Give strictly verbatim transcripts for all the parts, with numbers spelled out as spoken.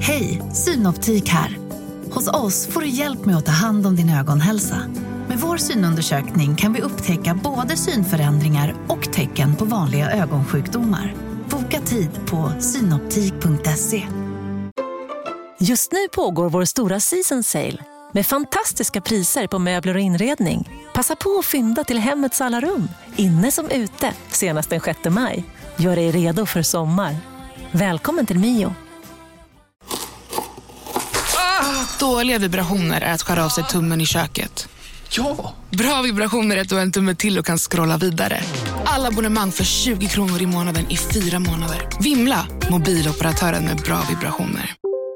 Hej, Synoptik här. Hos oss får du hjälp med att ta hand om din ögonhälsa. Med vår synundersökning kan vi upptäcka både synförändringar och tecken på vanliga ögonsjukdomar. Boka tid på synoptik punkt se. Just nu pågår vår stora season sale med fantastiska priser på möbler och inredning. Passa på att fynda till hemmets alla rum, inne som ute, senast den sjätte maj. Gör dig redo för sommar. Välkommen till Mio. Ah, dåliga vibrationer är att skära av sig tummen i köket. Ja! Bra vibrationer är att du har en tumme till och kan scrolla vidare. Alla abonnemang för tjugo kronor i månaden i fyra månader. Vimla, mobiloperatören med bra vibrationer.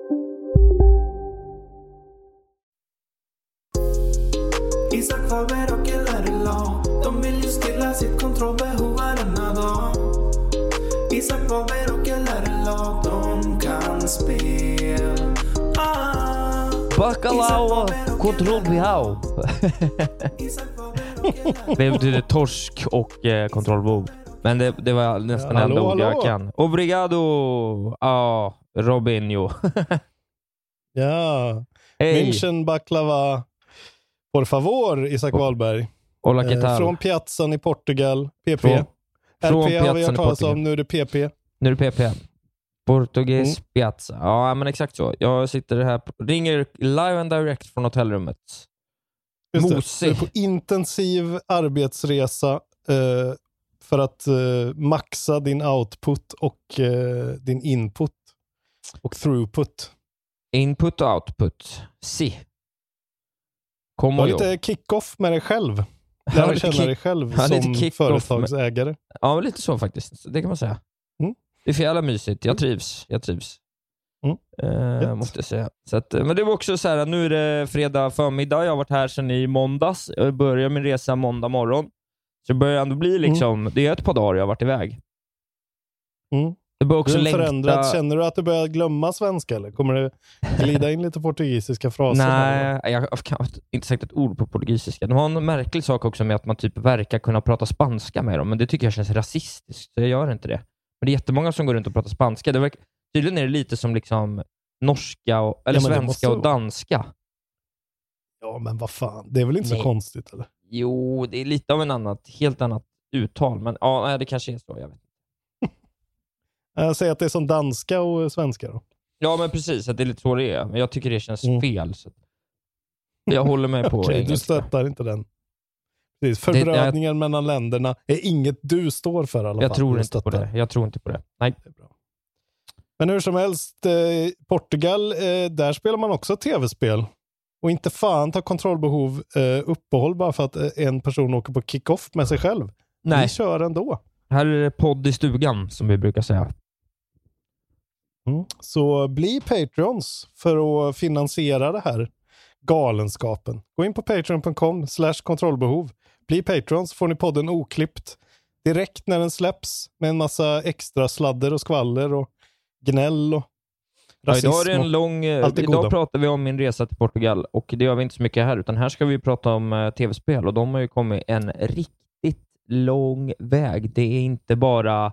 Isak Faber och L-R-L-A. De vill ju stilla sitt kontrollbehov varenda dag. Isak Faber och L-R-L-A. De kan spel. Ah. Bacalao kontrollbehov. Det betyder torsk och eh, kontrollbehov. Men det, det var nästan ja, enda hallå, ord jag hallå. kan. Obrigado. Ja, Robinho. Ja. Hej. München baklava. Por favor, Isak Oh. Wahlberg. Hola, ¿qué tal? Eh, från Piazzan i Portugal. P P. Från- från R P har vi Piazzan hört i talas Portugal. om. Nu är det P P. Nu är det P P. Portugis Mm. Piazza. Ja, men exakt så. Jag sitter här, ringer live and direct från hotellrummet. Just det. Mosig. Du är på intensiv arbetsresa eh, för att eh, maxa din output och eh, din input och throughput. Input och output. Si. Du Kom har och jobb. lite kick-off med dig själv. Ja, Lära lite känna kick- dig själv ja, lite som kick-off företagsägare. Ja, lite så faktiskt. Det kan man säga. Mm. Det är för jävla mysigt. Jag trivs. Jag trivs. Mm. Eh, Gött. måste jag säga. Så att, men det var också så här, nu är det fredag förmiddag. Jag har varit här sedan i måndags. Jag börjar min resa måndag morgon. Så det börjar ändå bli liksom, det är ett par dagar jag har varit iväg. Mm. Det börjar också Du är längta. förändrad. Känner du att du börjar glömma svenska eller kommer det glida in lite portugisiska fraser? Nej, jag har knappt inte sagt ett ord på portugisiska. De har en märklig sak också med att man typ verkar kunna prata spanska med dem, men det tycker jag känns rasistiskt, så jag gör inte det. Men det är jättemånga som går runt och pratar spanska. Det verkar, tydligen är det lite som liksom norska, och, eller Ja, men det svenska måste och danska. Ja, men vad fan. Det är väl inte Nej. så konstigt eller? Jo, det är lite av en annat, helt annat uttal, men ja, nej, det kanske är så, jag vet. Jag säger att det är som danska och svenska då. Ja, men precis, att det är lite så det är. Men jag tycker det känns Mm. fel. Så jag håller mig på Okej, du engelska. stöttar inte den. Precis. Förbrödningen mellan länderna är inget du står för i alla fall. Jag tror Du inte på stöttar. det. Jag tror inte på det. Nej. Det är bra. Men hur som helst, eh, Portugal, eh, där spelar man också tv-spel. Och inte fan tar kontrollbehov eh, uppehåll bara för att eh, en person åker på kick-off med sig själv. Nej. Vi kör ändå. Här är det podd i stugan, som vi brukar säga. Mm. Så bli Patreons för att finansiera det här galenskapen. Gå in på patreon punkt com slash kontrollbehov. Bli Patreons, får ni podden oklippt direkt när den släpps med en massa extra sladder och skvaller och gnäll och rasism. Ja, idag är det en lång, allt det idag goda. pratar vi om min resa till Portugal, och det gör vi inte så mycket här, utan här ska vi prata om uh, tv-spel, och de har ju kommit en riktigt lång väg. Det är inte bara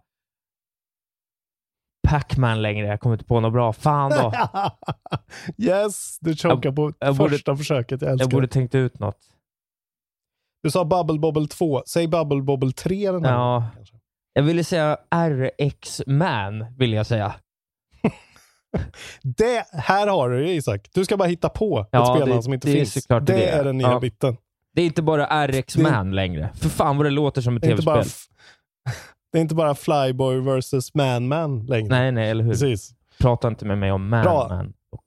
Pac-Man längre. Jag kommer inte på något bra. Fan då. Yes, du chokar på jag borde- första försöket. Jag älskar Jag borde det. tänkt ut något. Du sa Bubble Bobble två. Säg Bubble Bobble tre den här Ja. gången, kanske. Jag ville säga R X-Man, vill jag säga. Det, här har du det, Isak. Du ska bara hitta på Ja, ett spelnamn det- som inte det är finns. såklart det det är. är den nya Ja. biten. Det är inte bara R X-Man längre. För fan vad det låter som ett Det är, inte bara, tv-spel. f- det är inte bara Flyboy versus Man-Man längre. Nej, nej, eller hur? Precis. Prata inte med mig om Man, Bra. man. Och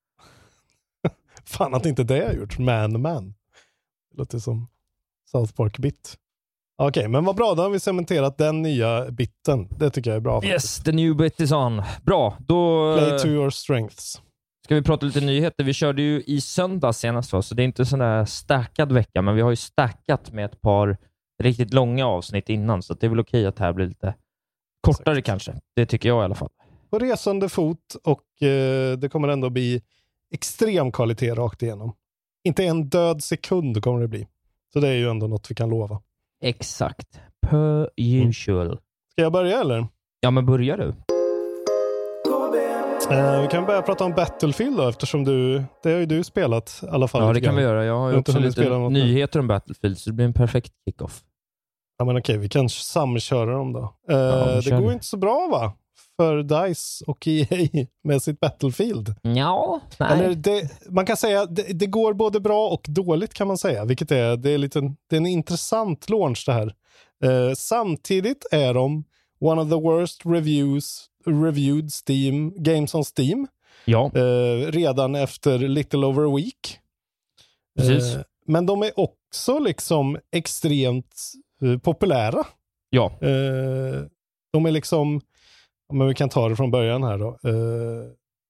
Fan att inte det har gjort. Man-Man. Det låter som South Park-bit. Okej, men vad bra. Då har vi cementerat den nya biten. Det tycker jag är bra. Yes, the new bit is on. Bra, då Play to your strengths. ska vi prata lite nyheter. Vi körde ju i söndag senast, va? Så det är inte sån där stackad vecka, men vi har ju stackat med ett par riktigt långa avsnitt innan, så det är väl okej att det här blir lite kortare kanske. Det tycker jag i alla fall. På resande fot och eh, det kommer ändå bli extrem kvalitet rakt igenom. Inte en död sekund kommer det bli. Så det är ju ändå något vi kan lova. Exakt. Per usual. Ska jag börja eller? Ja, men börjar du? K B Uh, vi kan börja prata om Battlefield då, eftersom du, det har ju du spelat i alla fall. Ja, det kan vi göra. Jag har ju också lite nyheter om Battlefield, så det blir en perfekt kick-off. Ja, men okej, vi kan samköra dem då. Uh, ja, det går inte så bra, va? För DICE och E A med sitt Battlefield. Ja, nej. Eller det, man kan säga det, det går både bra och dåligt, kan man säga. Vilket är, det är, lite, det är en intressant launch det här. Uh, samtidigt är de one of the worst reviews reviewed Steam games on Steam. Ja. Uh, redan efter little over a week. Precis. Uh, men de är också liksom extremt uh, populära. Ja. Uh, de är liksom, men vi kan ta det från början här då. Uh,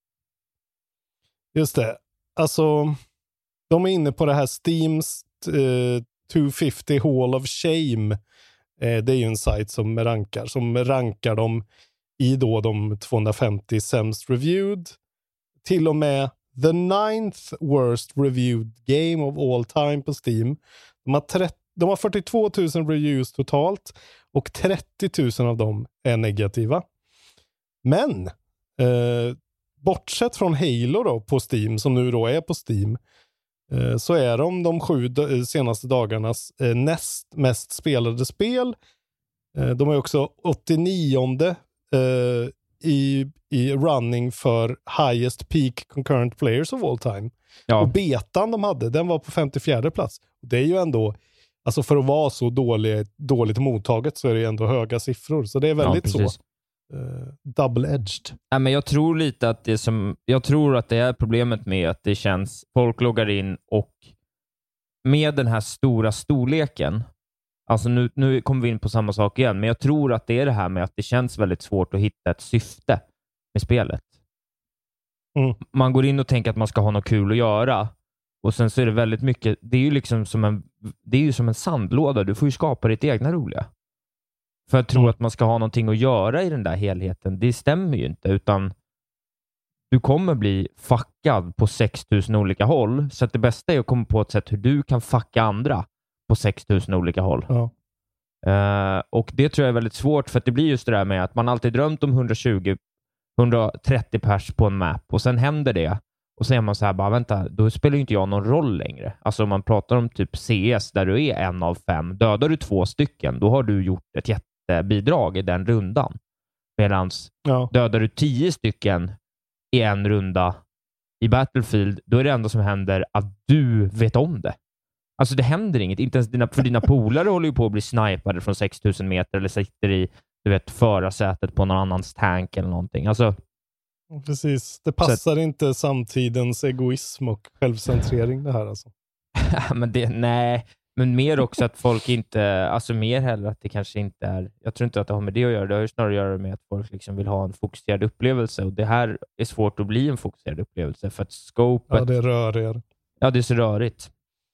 just det. Alltså, de är inne på det här Steams uh, tvåhundrafemtio Hall of Shame. Uh, det är ju en sajt som rankar, som rankar dem i då de tvåhundrafemtio sämst reviewed. Till och med the ninth worst reviewed game of all time på Steam. De har, trettio, de har fyrtiotvå tusen reviews totalt och trettio tusen av dem är negativa. Men eh, bortsett från Halo då på Steam, som nu då är på Steam, eh, så är de de sju d- senaste dagarnas eh, näst mest spelade spel. Eh, de är också åttionionde Uh, i, i running för highest peak concurrent players of all time. Ja. Och betan de hade, den var på femtiofjärde plats. Det är ju ändå, alltså för att vara så dålig, dåligt mottaget, så är det ändå höga siffror. Så det är väldigt ja, så uh, double-edged. Ja, men jag tror lite att det som, jag tror att det är problemet med att det känns, folk loggar in och med den här stora storleken. Alltså nu, nu kommer vi in på samma sak igen, men jag tror att det är det här med att det känns väldigt svårt att hitta ett syfte med spelet. Mm. Man går in och tänker att man ska ha något kul att göra, och sen så är det väldigt mycket, det är ju liksom som en, det är ju som en sandlåda, du får ju skapa ditt egna roliga. För att tro Mm. att man ska ha någonting att göra i den där helheten, det stämmer ju inte, utan du kommer bli fuckad på sex tusen olika håll, så att det bästa är att komma på ett sätt hur du kan fucka andra på sex tusen olika håll. Ja. Uh, och det tror jag är väldigt svårt, för att det blir just det där med att man alltid drömt om hundratjugo hundratrettio pers på en map, och sen händer det, och så är man så här, bara vänta, då spelar ju inte jag någon roll längre. Alltså om man pratar om typ C S där du är en av fem, dödar du två stycken, då har du gjort ett jättebidrag i den rundan. Medans Ja. dödar du tio stycken i en runda i Battlefield, då är det enda som händer att du vet om det. Alltså det händer inget. Inte ens dina, för dina polare håller ju på att bli snipade från sex tusen meter, eller sitter i, du vet, förarsätet på någon annans tank eller någonting. Alltså, Precis. Det passar inte samtidens egoism och självcentrering det här alltså. men det, nej. Men mer också att folk inte, alltså mer heller att det kanske inte är, jag tror inte att det har med det att göra. Det har ju snarare att göra med att folk liksom vill ha en fokuserad upplevelse, och det här är svårt att bli en fokuserad upplevelse för att scopet, Ja, det rör er. ja, det är så rörigt.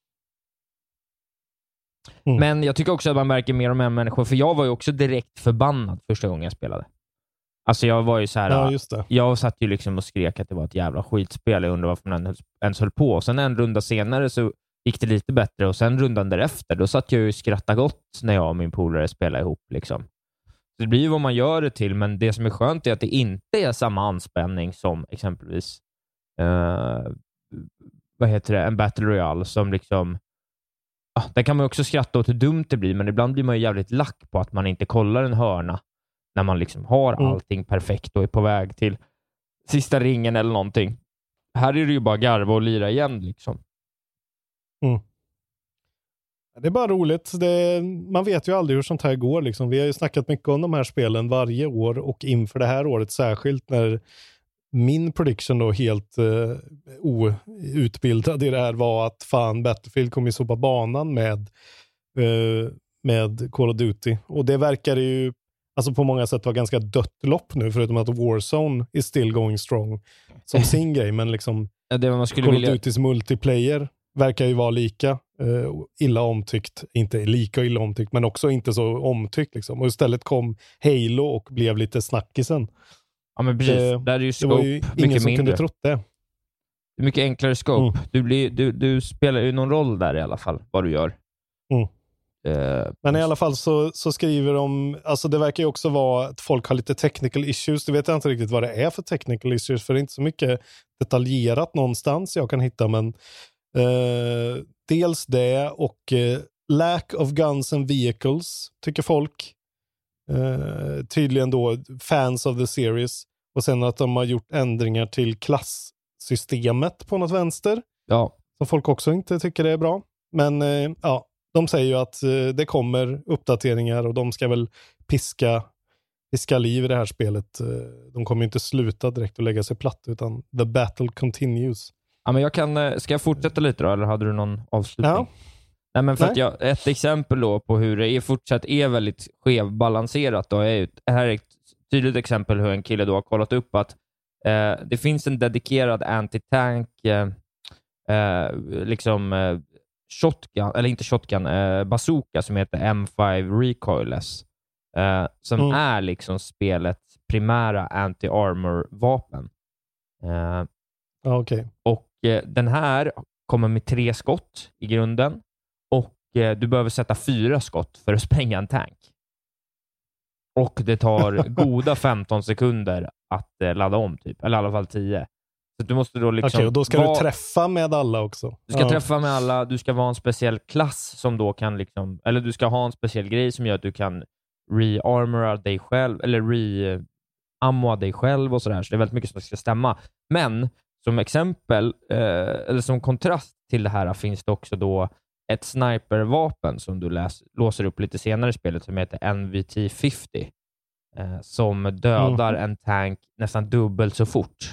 Mm. Men jag tycker också att man märker mer och mer människor, för jag var ju också direkt förbannad första gången jag spelade. Alltså jag var ju så här, Ja, just det. jag satt ju liksom och skrek att det var ett jävla skitspel. Jag undrar varför man ens höll på. Och sen en runda senare så gick det lite bättre, och sen rundan därefter, då satt jag ju och skrattade gott när jag och min polare spelade ihop liksom. Så det blir ju vad man gör det till, men det som är skönt är att det inte är samma anspänning som exempelvis uh, vad heter det, en Battle Royale som liksom, ah, där kan man också skratta åt hur dumt det blir, men ibland blir man ju jävligt lack på att man inte kollar en hörna när man liksom har Mm. allting perfekt och är på väg till sista ringen eller någonting. Här är det ju bara garva och lira igen liksom. Mm. Det är bara roligt. Det, man vet ju aldrig hur sånt här går. Liksom. Vi har ju snackat mycket om de här spelen varje år, och inför det här året särskilt, när min prediction då helt uh, outbildad i det här var att fan, Battlefield kommer ju sopa banan med, uh, med Call of Duty. Och det verkar ju alltså på många sätt vara ganska dött lopp nu, förutom att Warzone is still going strong som sin grej. Men liksom Ja, det man skulle Call vilja... of Duty's multiplayer verkar ju vara lika uh, illa omtyckt. Inte lika illa omtyckt, men också inte så omtyckt. Liksom. Och istället kom Halo och blev lite snackisen. Ja, men precis. Det, Där är ju det scope var ju mycket ingen som mindre. kunde trott det. Det är mycket enklare scope. Mm. Du, blir, du, du spelar ju någon roll där i alla fall, vad du gör. Mm. Eh, Men i alla fall så, så skriver de, alltså det verkar ju också vara att folk har lite technical issues. Det vet jag inte riktigt vad det är för technical issues, för det är inte så mycket detaljerat någonstans jag kan hitta, men eh, dels det och eh, lack of guns and vehicles tycker folk. Eh, tydligen då fans of the series. Och sen att de har gjort ändringar till klassystemet på något vänster. Ja. Som folk också inte tycker är bra. Men eh, ja, de säger ju att eh, det kommer uppdateringar och de ska väl piska, piska liv i det här spelet. Eh, de kommer inte sluta direkt och lägga sig platt, utan the battle continues. Ja, men jag kan, ska jag fortsätta lite då, eller hade du någon avslutning? Ja. Nej, men för Nej. att jag, ett exempel då på hur det är fortsatt är väldigt skevbalanserat då är ju, det här är ett tydligt exempel hur en kille då har kollat upp att eh, det finns en dedikerad anti-tank eh, eh, liksom eh, shotgun, eller inte shotgun, eh, bazooka som heter M fem Recoilless eh, som Mm. är liksom spelets primära anti-armor-vapen. Eh, Ja, okej. och eh, den här kommer med tre skott i grunden och eh, du behöver sätta fyra skott för att spränga en tank. Och det tar goda femton sekunder att eh, ladda om typ, eller i alla fall tio. Så du måste då liksom Okej, och då ska vara, du träffa med alla också. du ska ja. träffa med alla, du ska vara en speciell klass som då kan liksom, eller du ska ha en speciell grej som gör att du kan re-armora dig själv, eller re-ammoa dig själv och sådär. Så det är väldigt mycket som ska stämma. Men som exempel, eh, eller som kontrast till det här finns det också då ett snipervapen som du läs, låser upp lite senare i spelet som heter N V T femtio eh, som dödar Mm. en tank nästan dubbelt så fort.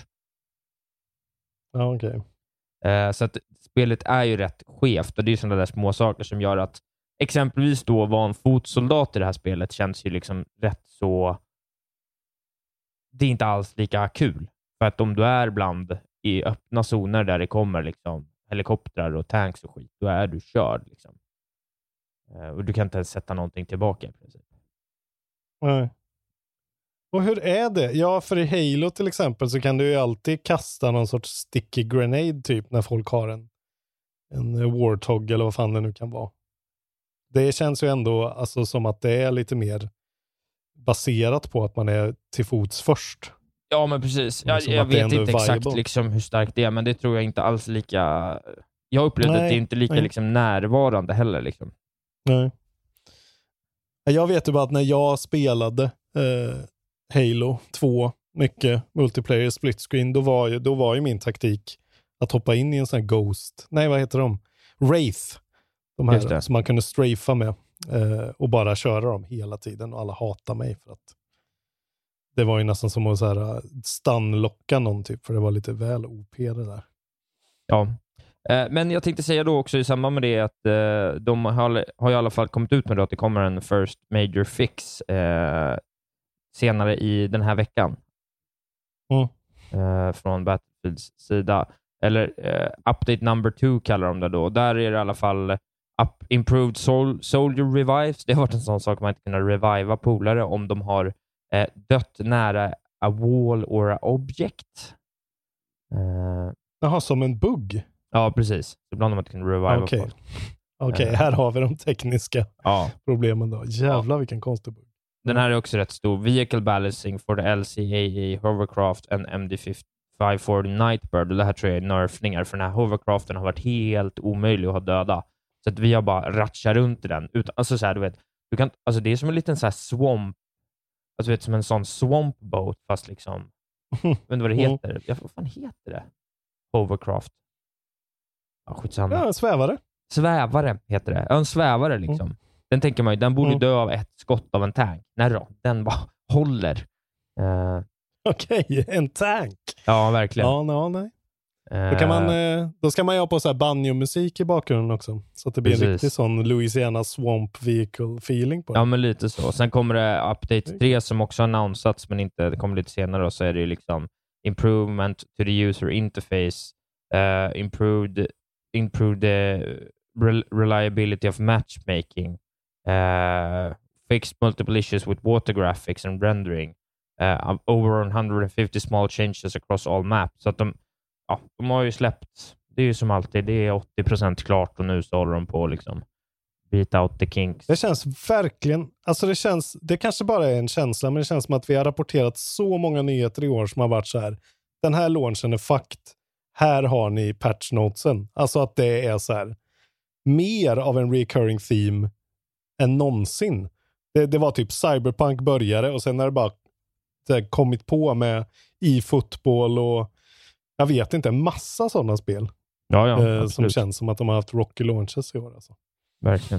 Ja, okej. Eh, så att spelet är ju rätt skevt och det är ju sådana där små saker som gör att exempelvis då vara en fotsoldat i det här spelet känns ju liksom rätt så, det är inte alls lika kul. För att om du är bland i öppna zoner där det kommer liksom helikoptrar och tanks och skit, då är du körd liksom. Eh, och du kan inte ens sätta någonting tillbaka i princip. Nej. Och hur är det? Ja, för i Halo till exempel så kan du ju alltid kasta någon sorts sticky grenade typ när folk har en, en Warthog eller vad fan det nu kan vara. Det känns ju ändå alltså som att det är lite mer baserat på att man är till fots först. Ja, men precis. Jag, Som jag att det vet ändå är inte exakt viable. liksom hur starkt det är, men det tror jag inte alls lika... Jag upplevde Nej, att det är inte lika nej. liksom närvarande heller. Liksom. Nej. Jag vet ju bara att när jag spelade eh, Halo två, mycket multiplayer split screen, då var ju, då var ju min taktik att hoppa in i en sån här Ghost. Nej, vad heter de? Wraith. De Just här det. som man kunde strafa med eh, och bara köra dem hela tiden och alla hatar mig för att det var ju nästan som att så här stunlocka någon typ, för det var lite väl O P det där. Ja. Eh, men jag tänkte säga då också i samband med det att eh, de har, har i alla fall kommit ut med det att det kommer en first major fix eh, senare i den här veckan. Mm. Eh, från Battlefields sida. Eller eh, update number two kallar de det då. Där är det i alla fall up, improved sol, soldier revives. Det har varit en sån sak man inte kan reviva polare om de har eh, dött nära a wall or a object. Eh, Jaha, som en bugg? ja, precis. Ibland har man inte kunnat reviva Okej. folk. Okej, Eh. här har vi de tekniska Ja. problemen då. Jävlar vilken konstig bugg. Den här är också rätt stor. Vehicle balancing for the L C A A Hovercraft and M D five forty Nightbird. Och det här tror jag är nerfningar, för den här hovercraften har varit helt omöjlig att ha döda. Så att vi har bara ratchat runt i den. Utan, alltså så här, du vet, du kan, alltså det är som en liten så här swamp, alltså vet, som en sån swamp boat, fast liksom, jag vet inte vad det heter. Ja, vad fan heter det? Hovercraft. Ja, skitsamma. Ja, en svävare. Svävare heter det. Ja, en svävare liksom. Mm. Den tänker man ju, den borde Mm. dö av ett skott av en tank. Nej då, den bara håller. Uh, Okej, en tank. ja, verkligen. Ja, no, nej. Uh, Då, kan man, eh, då ska man ju ha på så här banjo-musik i bakgrunden också. Så att det blir Precis. en riktig sån Louisiana Swamp Vehicle feeling på det. Ja, men lite så. Sen kommer det Update tre som också har annonsats, men inte, det kommer lite senare. Och så är det ju liksom improvement to the user interface, uh, improved, improved the rel- reliability of matchmaking, uh, fixed multiple issues with water graphics and rendering, uh, over one hundred fifty small changes across all maps. Så att de, ja, de har ju släppt, det är ju som alltid, det är åttio procent klart och nu så håller de på liksom beat out the kinks. Det känns verkligen, alltså det känns, det kanske bara är en känsla, men det känns som att vi har rapporterat så många nyheter i år som har varit så här. Den här launchen är fucked. Här har ni patch notesen. Alltså att det är så här mer av en recurring theme än någonsin. Det, det var typ Cyberpunk började och sen har det bara det kommit på med e-fotboll och jag vet inte, en massa sådana spel. Ja, ja, eh, som känns som att de har haft rocky launches i år. Alltså. Verkligen.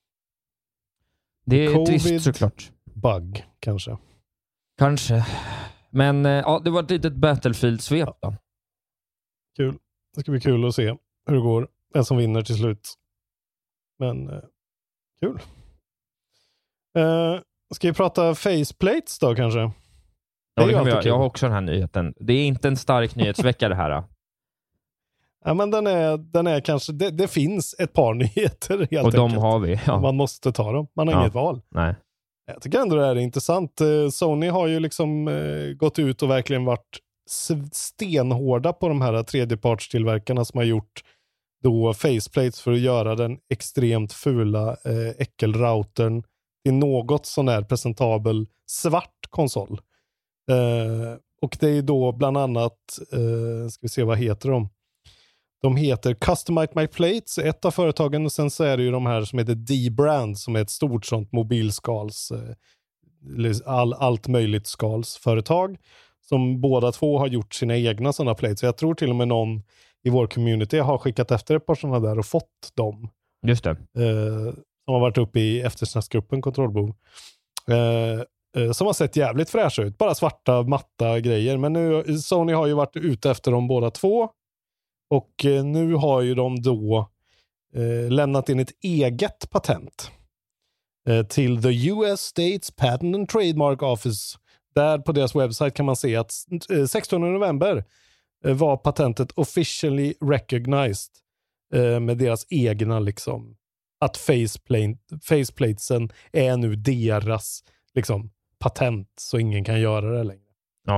Det är Covid, trist såklart. Bug, kanske. Kanske. Men ja, det var ett litet Battlefield-svep då. Kul. Det ska bli kul att se hur det går. En som vinner till slut. Men eh, kul. Eh, ska vi prata faceplates då kanske? Ja, det det kan vi göra. Jag har också den här nyheten. Det är inte en stark nyhetsvecka det här. Då. Ja, men den är, den är kanske... Det, det finns ett par nyheter helt Och de enkelt. har vi. Ja. Man måste ta dem. Man har ja. inget val. Nej. Jag tycker ändå det är intressant. Sony har ju liksom eh, gått ut och verkligen varit stenhårda på de här tredjepartstillverkarna som har gjort då faceplates för att göra den extremt fula eh, äckelroutern till något sån här presentabel svart konsol. Eh, och det är då bland annat eh, ska vi se vad heter de? De heter Customize My Plates, ett av företagen, och sen så är det ju de här som heter D-Brand som är ett stort sånt mobilskals eh, all, allt möjligt skalsföretag som båda två har gjort sina egna sådana plates. Så jag tror till och med någon i vår community har skickat efter ett par sådana där och fått dem. Just det. Eh, som har varit uppe i eftersnacksgruppen Kontrollbehov. Eh, eh, som har sett jävligt fräscha ut. Bara svarta, matta grejer. Men nu, Sony har ju varit ute efter dem båda två. Och eh, nu har ju de då eh, lämnat in ett eget patent eh, till the U S States Patent and Trademark Office. Där på deras webbsite kan man se att eh, sextonde november eh, var patentet officially recognized eh, med deras egna liksom att faceplate, faceplatesen är nu deras liksom patent så ingen kan göra det längre. Ja.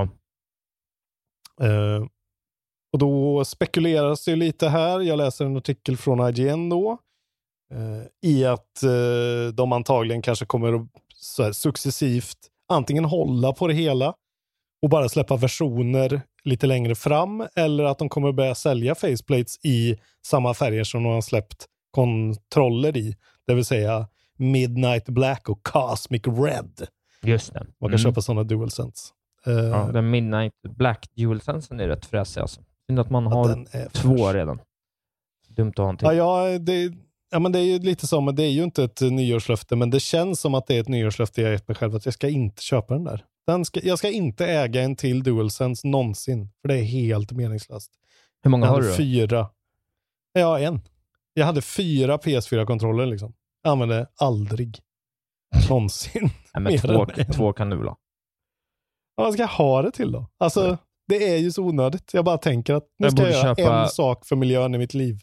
Eh, och då spekuleras det lite här. Jag läser en artikel från I G N då. Eh, I att eh, de antagligen kanske kommer att så här, successivt antingen hålla på det hela och bara släppa versioner lite längre fram, eller att de kommer börja sälja faceplates i samma färger som de har släppt kontroller i. Det vill säga Midnight Black och Cosmic Red. Just det. Man kan Mm. köpa sådana DualSense. Uh, ja, den Midnight Black DualSensen är rätt fräsig alltså. Synd att man ja, har två redan. Dumt att ha en till. Ja, ja, det, ja, men det är ju lite så, men det är ju inte ett nyårslöfte, men det känns som att det är ett nyårslöfte jag gett mig själv att jag ska inte köpa den där. Den ska, jag ska inte äga en till DualSense någonsin, för det är helt meningslöst. Hur många jag har du då? Fyra. Ja, en. Jag hade fyra P S fyra-kontroller liksom. Jag använde aldrig. Någonsin. Nej, men två, två kan du väl ha. Ja, vad ska jag ha det till då? Alltså, ja. Det är ju så onödigt. Jag bara tänker att nu jag ska jag göra köpa... en sak för miljön i mitt liv.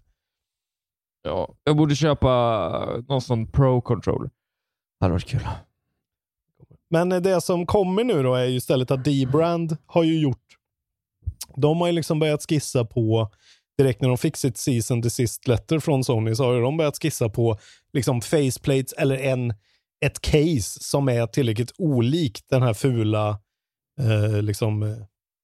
Ja, jag borde köpa någon sån Pro-controller. Det hade varit kul. Men det som kommer nu då är ju istället att D-Brand har ju gjort. De har ju liksom börjat skissa på, direkt när de fick sitt season desist letter från Sony, så har de börjat skissa på liksom faceplates eller en, ett case som är tillräckligt olikt den här fula eh, liksom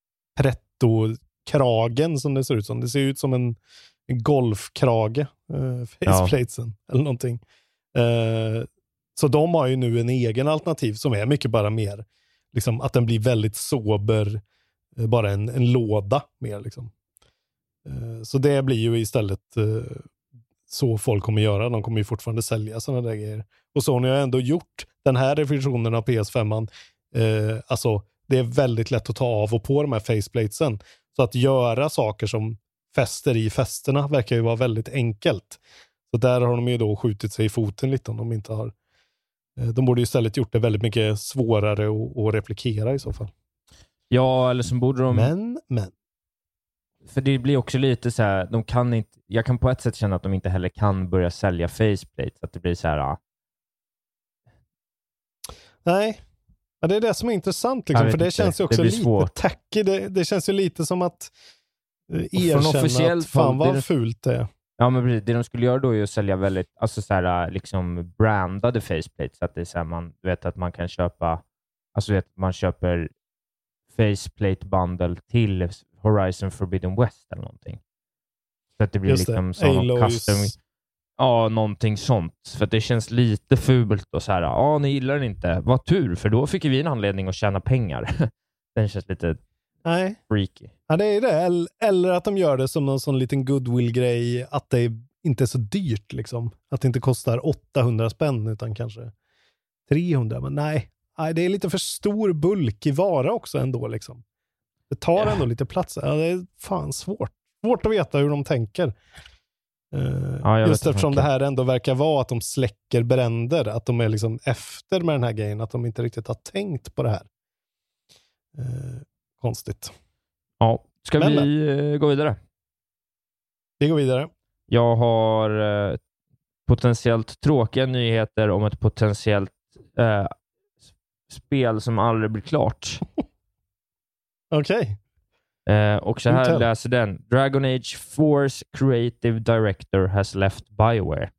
pretto-kragen som det ser ut som. Det ser ut som en, en golfkrage, eh, faceplatesen ja. Eller någonting. Eh, så de har ju nu en egen alternativ som är mycket bara mer liksom att den blir väldigt sober, eh, bara en, en låda mer liksom. Eh, så det blir ju istället eh, så folk kommer göra. De kommer ju fortfarande sälja sådana där grejer. Och Sony har ändå gjort den här revisionen av P S fem. Eh, alltså det är väldigt lätt att ta av och på de här faceplatesen. Så att göra saker som fäster i fästerna verkar ju vara väldigt enkelt. Så där har de ju då skjutit sig i foten lite om de inte har. De borde ju istället gjort det väldigt mycket svårare att, att replikera i så fall. Ja, eller så borde de... Men, men. För det blir också lite så här, de kan inte... Jag kan på ett sätt känna att de inte heller kan börja sälja faceplates. Att det blir så här... Ja. Nej. Ja, det är det som är intressant liksom, för det inte. Känns ju också lite svårt. tacky. Det, det känns ju lite som att uh, erkänna att fan vad det... fult det är. Ja, men precis. Det de skulle göra då är att sälja väldigt, alltså så här, liksom brandade faceplates. Så att det är så här, man vet att man kan köpa, alltså vet man köper faceplate bundle till Horizon Forbidden West eller någonting. Så att det blir Just liksom det. som Aloys. custom, ja, någonting sånt. För att det känns lite fult och så här, ja, ni gillar den inte. Vad tur, för då fick vi en anledning att tjäna pengar. Den känns lite Nej. freaky. Ja, det är det. Eller att de gör det som någon sån liten goodwill-grej, att det inte är så dyrt liksom. Att det inte kostar åttahundra spänn utan kanske trehundra. Men nej, nej det är lite för stor bulk i vara också ändå liksom. Det tar Ja. ändå lite plats. Ja, det är fan svårt. Svårt att veta hur de tänker. Uh, Ja, jag just vet eftersom inte. det här ändå verkar vara att de släcker bränder. Att de är liksom efter med den här grejen. Att de inte riktigt har tänkt på det här. Uh, konstigt. Ja, ska Men, vi eh, gå vidare? Vi går vidare. Jag har eh, potentiellt tråkiga nyheter om ett potentiellt eh, spel som aldrig blir klart. Okej. Eh, och så här Intel. läser den. Dragon Age four's creative director has left BioWare.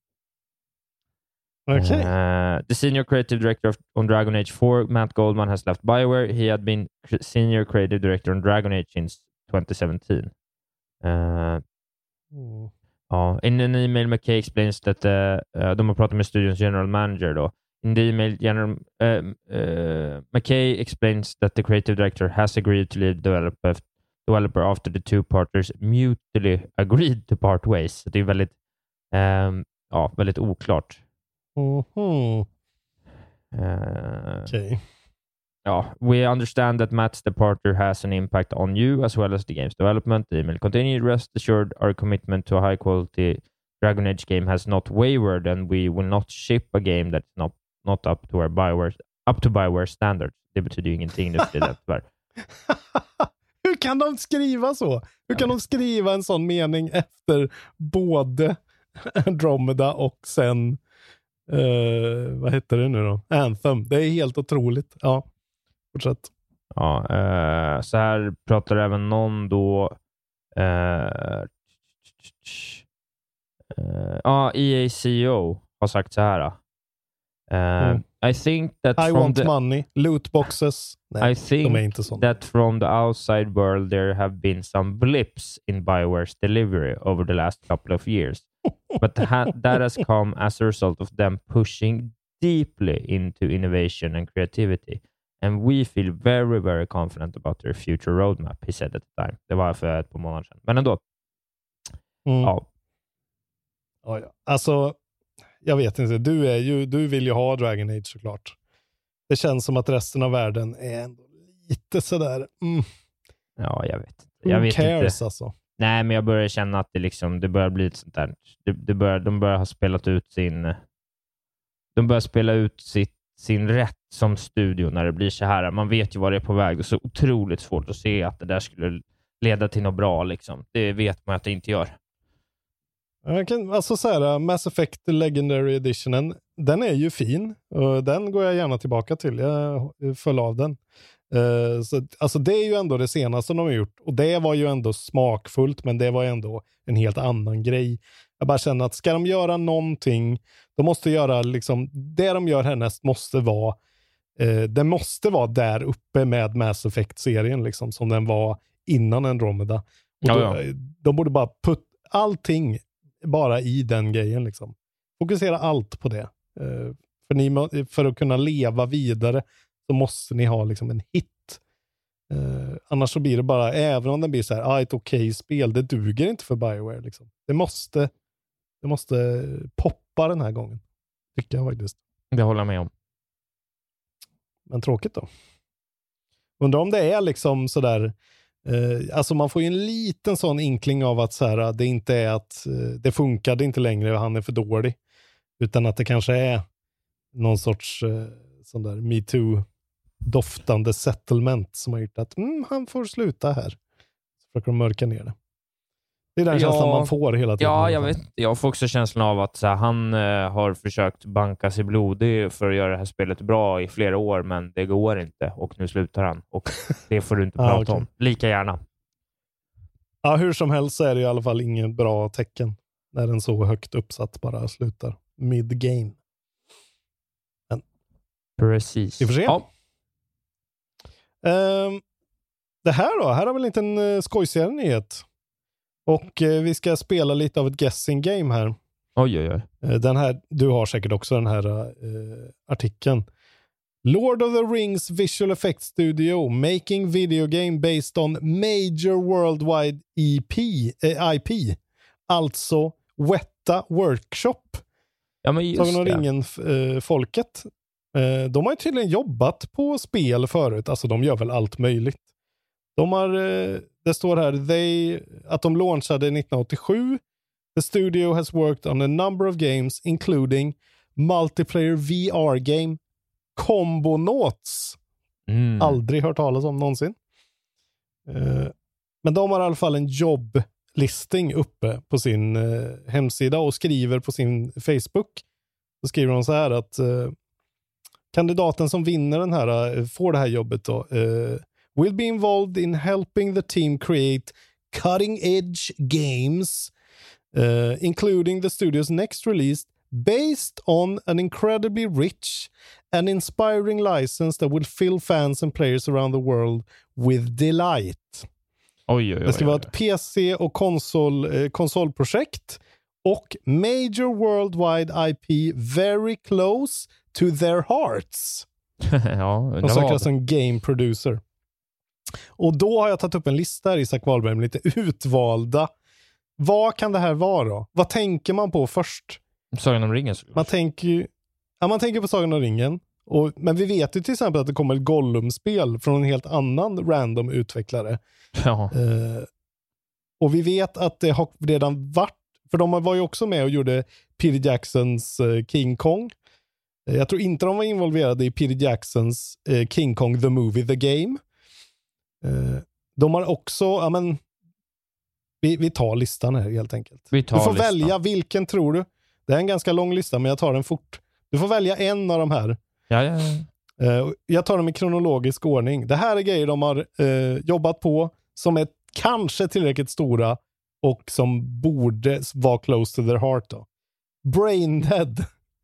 Okej. Uh, the senior creative director of, on Dragon Age four, Matt Goldman, has left BioWare. He had been cr- senior creative director on Dragon Age since twenty seventeen. Uh, Mm. uh, in an email, McKay explains that uh, uh, de har pratat med studions general manager då. In the email, general, uh, uh, McKay explains that the creative director has agreed to leave the developer, developer after the two partners mutually agreed to part ways. Så det är väldigt, um, ja, väldigt oklart. Mhm. Uh, Okej. Yeah, we understand that Matt's departure has an impact on you as well as the game's development. The email continued. Rest assured, our commitment to a high-quality Dragon Age game has not wavered, and we will not ship a game that's not not up to our BioWare up to BioWare standards. Det betyder ju ingenting nu för det tyvärr. Hur kan de skriva så? Hur kan de skriva en sån mening efter både Andromeda och sen uh, vad heter det nu då? Anthem. Det är helt otroligt. Ja, fortsätt. Ja, uh, så här pratar även någon då. Uh, uh, ja, E A C O har sagt så här. Uh, Mm. I think that I from want the, money. Lootboxes. Nej, I think de är inte sådana. that from the outside world there have been some blips in BioWare's delivery over the last couple of years. But ha- that has come as a result of them pushing deeply into innovation and creativity. And we feel very, very confident about their future roadmap, he said at the time. Det var för ett par månader sedan. Men ändå. Mm. Ja. Ja, ja. Alltså, jag vet inte. Du, är ju, du vill ju ha Dragon Age såklart. Det känns som att resten av världen är ändå lite sådär. Mm. Ja, jag vet. Jag Who vet cares inte. alltså? Nej, men jag börjar känna att det liksom, det börjar bli ett sånt där. Det, det börjar, de börjar ha spelat ut sin... De börjar spela ut sitt, sin rätt som studio när det blir så här. Man vet ju vad det är på väg. Det är så otroligt svårt att se att det där skulle leda till något bra. Liksom. Det vet man att det inte gör. Jag kan, alltså så här, Mass Effect Legendary Editionen, den är ju fin. Och den går jag gärna tillbaka till. Jag föll av den. Uh, så, alltså det är ju ändå det senaste de har gjort. Och det var ju ändå smakfullt, men det var ändå en helt annan grej. Jag bara känner att ska de göra någonting, de måste göra liksom, det de gör härnäst måste vara, uh, det måste vara där uppe med Mass Effect-serien liksom, som den var innan Andromeda. Och Ja, då, ja. De borde bara put allting bara i den grejen liksom. Fokusera allt på det. Uh, för, ni, må- för att kunna leva vidare så måste ni ha liksom en hit. Uh, annars så blir det bara, även om det blir så här, ah, ett okej spel, det duger inte för BioWare liksom. Det måste det måste poppa den här gången. Tycker jag faktiskt. Det håller jag med om. Men tråkigt då. Undrar om det är liksom sådär, eh, alltså man får ju en liten sån inkling av att så här, det inte är att eh, det funkade inte längre och han är för dålig. Utan att det kanske är någon sorts eh, sån där Me Too doftande settlement som har gjort att mm, han får sluta här. Så försöker de mörka ner det. Det är den Ja. känslan man får hela tiden. Ja, jag vet. Jag får också känslan av att så här, han eh, har försökt banka sig blodig för att göra det här spelet bra i flera år, men det går inte. Och nu slutar han. Och det får du inte Ah, prata okej. om. Lika gärna. Ja, hur som helst så är det i alla fall ingen bra tecken. när en så högt uppsatt bara slutar mid-game. Men Precis. vi får se. Ja. Um, det här då, här har väl inte en uh, skojsigare nyhet. Och uh, vi ska spela lite av ett guessing game här. Oj, oj, oj. Uh, den här, du har säkert också den här uh, artikeln. Lord of the Rings Visual Effects Studio making video game based on major worldwide E P, uh, I P. Alltså Weta Workshop. Ja, men just Sagan om det. ringen-folket. Uh, de har ju tydligen jobbat på spel förut. Alltså de gör väl allt möjligt. De har, uh, det står här they, att de launchade nittonhundraåttiosju. The studio has worked on a number of games including multiplayer V R game Combonauts. Mm. Aldrig hört talas om någonsin. Uh, men de har i alla fall en jobblisting uppe på sin uh, hemsida och skriver på sin Facebook. Så skriver de så här att uh, kandidaten som vinner den här uh, får det här jobbet då, uh, will be involved in helping the team create cutting edge games uh, including the studio's next release based on an incredibly rich and inspiring license that will fill fans and players around the world with delight. Oj, oj, oj, Det ska oj. vara ett P C och konsol, eh, konsolprojekt och major worldwide I P very close to their hearts. Ja, De det söker var alltså en game producer. Och då har jag tagit upp en lista här, Isak Wahlberg, med lite utvalda. Vad kan det här vara då? Vad tänker man på först? Sagan om ringen. Man tänker ju, ja, man tänker på Sagan om ringen. Och, men vi vet ju till exempel att det kommer ett Gollum-spel från en helt annan random utvecklare. Ja. Eh, och vi vet att det har redan varit, för de var ju också med och gjorde Peter Jacksons eh, King Kong. Eh, jag tror inte de var involverade i Peter Jacksons eh, King Kong The Movie, The Game. Eh, de har också, ja men, vi, vi tar listan här helt enkelt. Vi tar du får listan. välja vilken tror du. Det är en ganska lång lista, men jag tar den fort. Du får välja en av de här. Ja, ja, ja. Uh, jag tar dem i kronologisk ordning. Det här är grejer de har uh, jobbat på som är kanske tillräckligt stora och som borde vara close to their heart då. Braindead.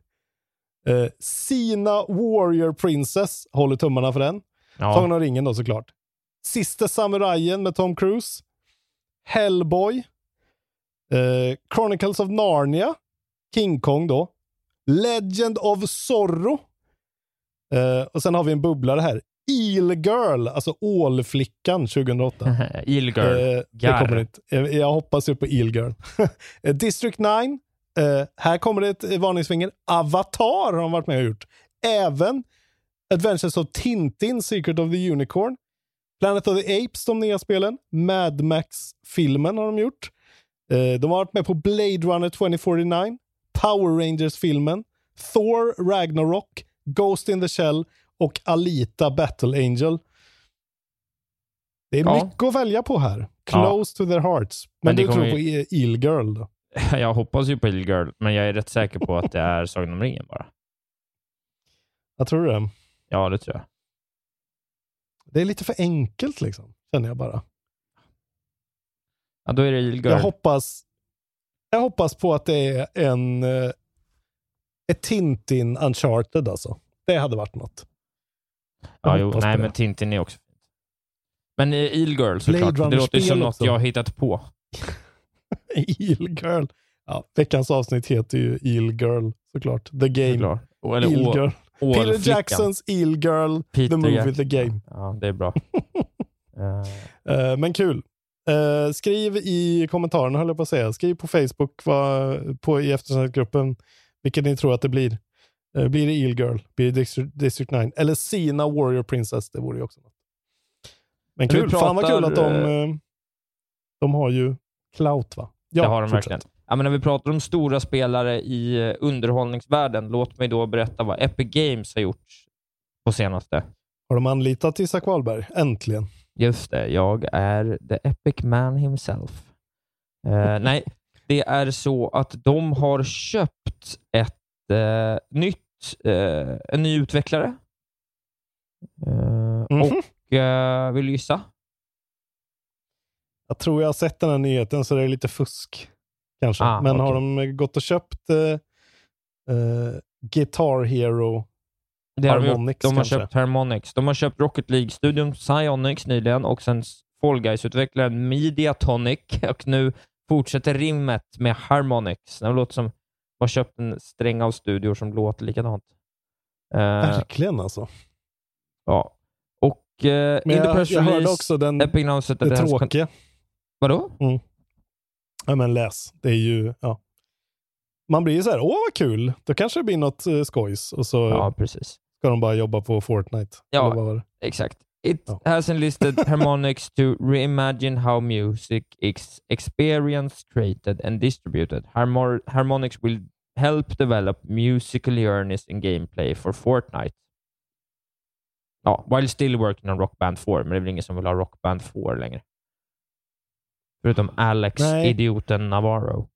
Uh, Sina Warrior Princess. Håller tummarna för den. Ja. Sagan om ringen då såklart. Sista Samurajen med Tom Cruise. Hellboy. Uh, Chronicles of Narnia. King Kong då. Legend of Zorro. Uh, och sen har vi en bubblare här. Eel Girl, alltså Ålflickan tjugohundraåtta. Eel Girl. Uh, det kommer inte. Uh, jag hoppas ju på Eel Girl. uh, District nine. Uh, här kommer det ett varningsfinger. Avatar har de varit med och gjort. Även Adventures of Tintin, Secret of the Unicorn. Planet of the Apes, de nya spelen. Mad Max-filmen har de gjort. Uh, de har varit med på Blade Runner tjugo fyrtionio. Power Rangers-filmen. Thor Ragnarok. Ghost in the Shell och Alita Battle Angel. Det är Ja. mycket att välja på här. Close to their hearts. Men, Men det du tror kommer på ju- Eel Girl då? Jag hoppas ju på Eel Girl, men jag är rätt säker på att det är Sagan om ringen bara. Jag tror det. Ja, det tror jag. Det är lite för enkelt liksom, känner jag bara. Ja, då är det Eel Girl. Jag hoppas jag hoppas på att det är en eh, ett Tintin Uncharted alltså. Det hade varit något. Jag ja, jo, hoppas nej, på men det. Tintin är också fint. Men eh, Eel Girl såklart. Blade Det låter Runner-spel som något också. jag har hittat på. Eel Girl. Ja, veckans avsnitt heter ju Eel Girl såklart. The Game. Såklart. Och- Eller Eel å- Girl. Peter Ålflickan. Jacksons Eel Girl, Peter The Movie, Jackson. The Game. Ja, det är bra. Eh, Uh, men kul. Uh, skriv i kommentarerna, höll jag på att säga. Skriv på Facebook, vad, på, i eftersnackgruppen, vilket ni tror att det blir. Uh, blir det Eel Girl? Blir det District, District nine? Eller Sina Warrior Princess? Det vore ju också något. Men Vi kul. Fan vad kul pratar, att de, uh, de har ju clout, va? Ja, det har de fortsätt. verkligen. Ja, men när vi pratar om stora spelare i eh, underhållningsvärlden, låt mig då berätta vad Epic Games har gjort på senaste. Har de anlitat Isak Wahlberg? Äntligen. Just det, jag är the epic man himself. Eh, nej, det är så att de har köpt ett eh, nytt, eh, en ny utvecklare. Eh, Mhm. Och eh, vill du gissa? Jag tror jag har sett den här nyheten, så det är lite fusk. kanske. Ah, Men okay. har de gått och köpt uh, uh, Guitar Hero det har Harmonix de, de har kanske? köpt Harmonix. De har köpt Rocket League-studion Psyonix nyligen och sen Fall Guys-utvecklaren Mediatonic och nu fortsätter rimmet med Harmonix. Det låter som har köpt en sträng av studior som låter likadant. Uh, Verkligen alltså. Ja. Och uh, Men in the jag, press jag hörde release, också den, Epic announced that det it has tråkiga. Con- Vadå? Mm. Ja, men läs. Det är ju, ja. Man blir ju så här, åh vad kul. Då kanske det blir något uh, skojs. Och så Ja, precis. ska de bara jobba på Fortnite. Ja, Eller vad var det? exakt. It Ja. has enlisted Harmonix to reimagine how music is experienced, created and distributed. Harmor- Harmonix will help develop musical journeys and gameplay for Fortnite. Ja, while still working on Rock Band four, men det är väl ingen som vill ha Rock Band four längre. Förutom Alex, Nej. idioten Navarro.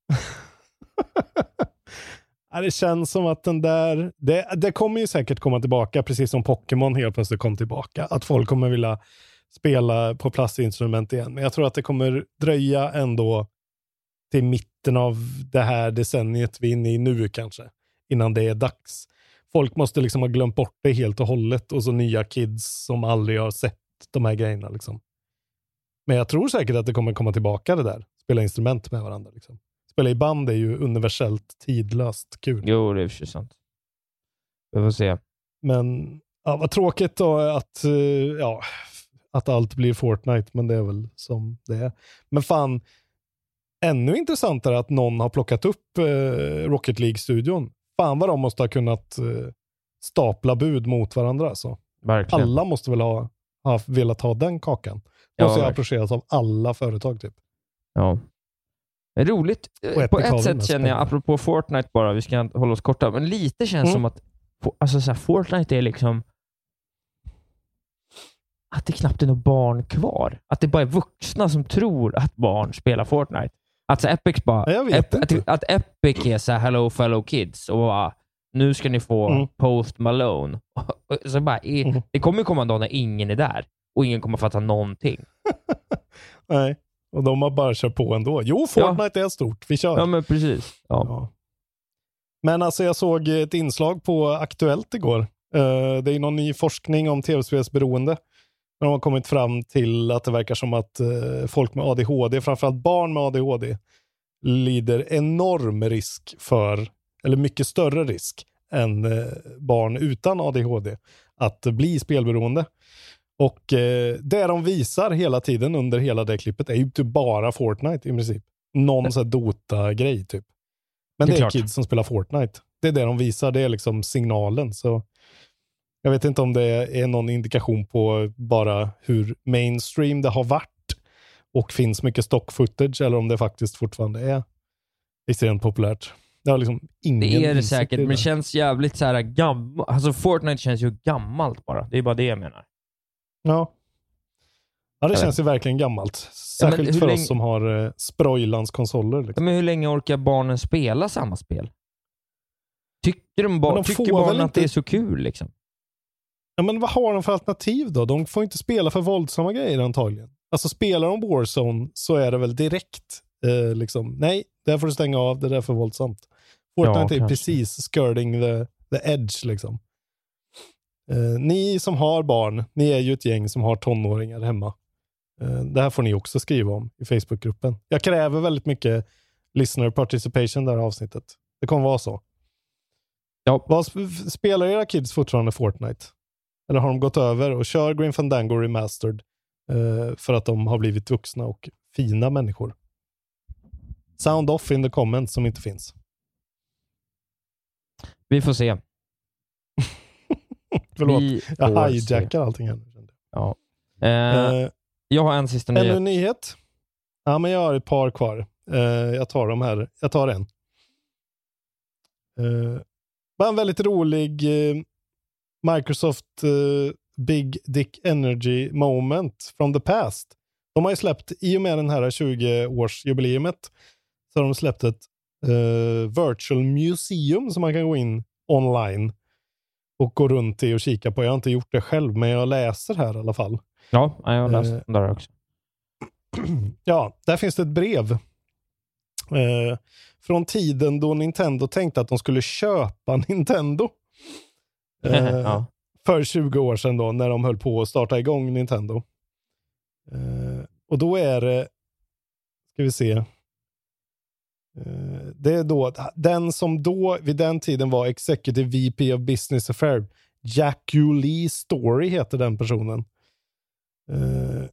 Ja, det känns som att den där, det, det kommer ju säkert komma tillbaka, precis som Pokémon helt plötsligt kom tillbaka. Att folk kommer vilja spela på plastinstrument igen. Men jag tror att det kommer dröja ändå till mitten av det här decenniet vi är inne i nu kanske. Innan det är dags. Folk måste liksom ha glömt bort det helt och hållet. Och så nya kids som aldrig har sett de här grejerna liksom. Men jag tror säkert att det kommer komma tillbaka det där. Spela instrument med varandra liksom. Spela i band är ju universellt tidlöst kul. Jo, det är för sant. Vi får se. Men ja, vad tråkigt då att, uh, ja, att allt blir Fortnite, men det är väl som det är. Men fan, ännu intressantare att någon har plockat upp uh, Rocket League-studion. Fan vad de måste ha kunnat uh, stapla bud mot varandra. Alltså. Verkligen. Alla måste väl ha, ha velat ha den kakan. Ja, Måste ju verkligen. approcheras av alla företag typ. Ja. Det är roligt. Och På Epic har ett väl sätt mest känner jag, pengar. apropå Fortnite bara, vi ska hålla oss korta, men lite känns Mm. som att alltså, så här, Fortnite är liksom att det knappt är några barn kvar. Att det bara är vuxna som tror att barn spelar Fortnite. Alltså Epic bara, Ja, jag vet Ep- inte. att, att Epic är så här, hello fellow kids och bara, nu ska ni få Mm. Post Malone. Så bara, i, Mm. det kommer komma en dag när ingen är där och ingen kommer fatta någonting. Nej, och de har bara kört på ändå. Jo, Fortnite är stort. Vi kör. Ja, men precis. Ja. Ja. Men alltså jag såg ett inslag på Aktuellt igår. Uh, det är någon ny forskning om tv-spelsberoende. Men de har kommit fram till att det verkar som att uh, folk med A D H D, framförallt barn med A D H D, lider enorm risk för, eller mycket större risk än uh, barn utan A D H D att bli spelberoende. Och uh, det de visar hela tiden under hela det klippet är ju typ bara Fortnite i princip. Någon sån här Dota-grej typ. Men Det det är är, klart. kids som spelar Fortnite. Det är det de visar. Det är liksom signalen. Så jag vet inte om det är någon indikation på bara hur mainstream det har varit och finns mycket stock footage, eller om det faktiskt fortfarande är extremt populärt. Det har liksom ingen Det är det insikt säkert, i men det känns jävligt så här gammalt. Alltså Fortnite känns ju gammalt bara. Det är bara det jag menar. Ja. Ja, det Jag känns ju verkligen gammalt. Ja, men Särskilt hur för länge- oss som har eh, Sproilans konsoler. Liksom. Men hur länge orkar barnen spela samma spel? Tycker, de ba- Men de tycker får barnen väl att inte- det är så kul liksom? Ja, men vad har de för alternativ då? De får inte spela för våldsamma grejer antagligen. Alltså spelar de Warzone så är det väl direkt eh, liksom, nej, där får du stänga av, det där är för våldsamt. Fortnite Ja, är kanske. precis skirting the, the edge liksom. Eh, ni som har barn, ni är ju ett gäng som har tonåringar hemma. Eh, det här får ni också skriva om i Facebookgruppen. Jag kräver väldigt mycket listener participation där i avsnittet. Det kommer vara så. Ja. Vad sp- spelar era kids fortfarande Fortnite? Eller har de gått över och kör Grim Fandango Remastered eh, för att de har blivit vuxna och fina människor? Sound off in the comments som inte finns. Vi får se. Förlåt, Vi jag får se. hijackar allting här. Ja. Eh, Eh, jag har en sista ännu nyhet. en nyhet? Ja, men jag har ett par kvar. Eh, jag tar dem här. Jag tar en. Eh, bara en väldigt rolig eh, Microsoft eh, Big Dick Energy moment from the past. De har ju släppt, i och med den här tjugo-årsjubileumet, så har de släppt ett eh, virtual museum som man kan gå in online och gå runt i och kika på. Jag har inte gjort det själv, men jag läser här i alla fall. Ja, jag har läst Eh, den där också. Ja, där finns det ett brev Eh, från tiden då Nintendo tänkte att de skulle köpa Nintendo. Eh, ja. För tjugo år sedan då, när de höll på att starta igång Nintendo. Eh, och då är det, ska vi se, eh, det är då den som då vid den tiden var Executive V P of Business Affairs, Jack Lee Story heter den personen. Eh,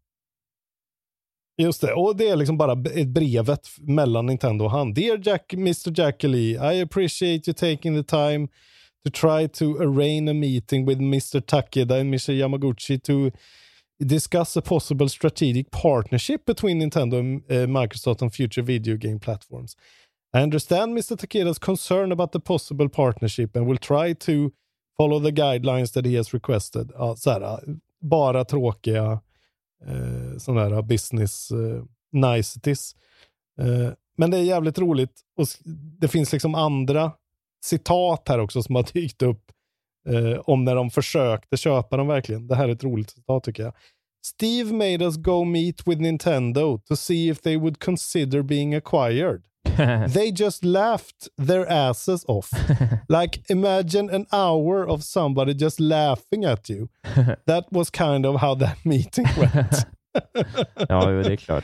just det, och det är liksom bara ett brevet mellan Nintendo och han. Dear Jack, mister Jack Lee, I appreciate you taking the time to try to arrange a meeting with mister Takeda and mister Yamaguchi to discuss a possible strategic partnership between Nintendo and uh, Microsoft on future video game platforms. I understand mister Takeda's concern about the possible partnership and will try to follow the guidelines that he has requested. Ja, så här, bara tråkiga eh, sådana här business eh, niceties. Eh, men det är jävligt roligt. Och det finns liksom andra citat här också som har dykt upp eh, om när de försökte köpa dem verkligen. Det här är ett roligt citat tycker jag. Steve made us go meet with Nintendo to see if they would consider being acquired. They just laughed their asses off. Like imagine an hour of somebody just laughing at you. That was kind of how that meeting went. Ja, det är klart.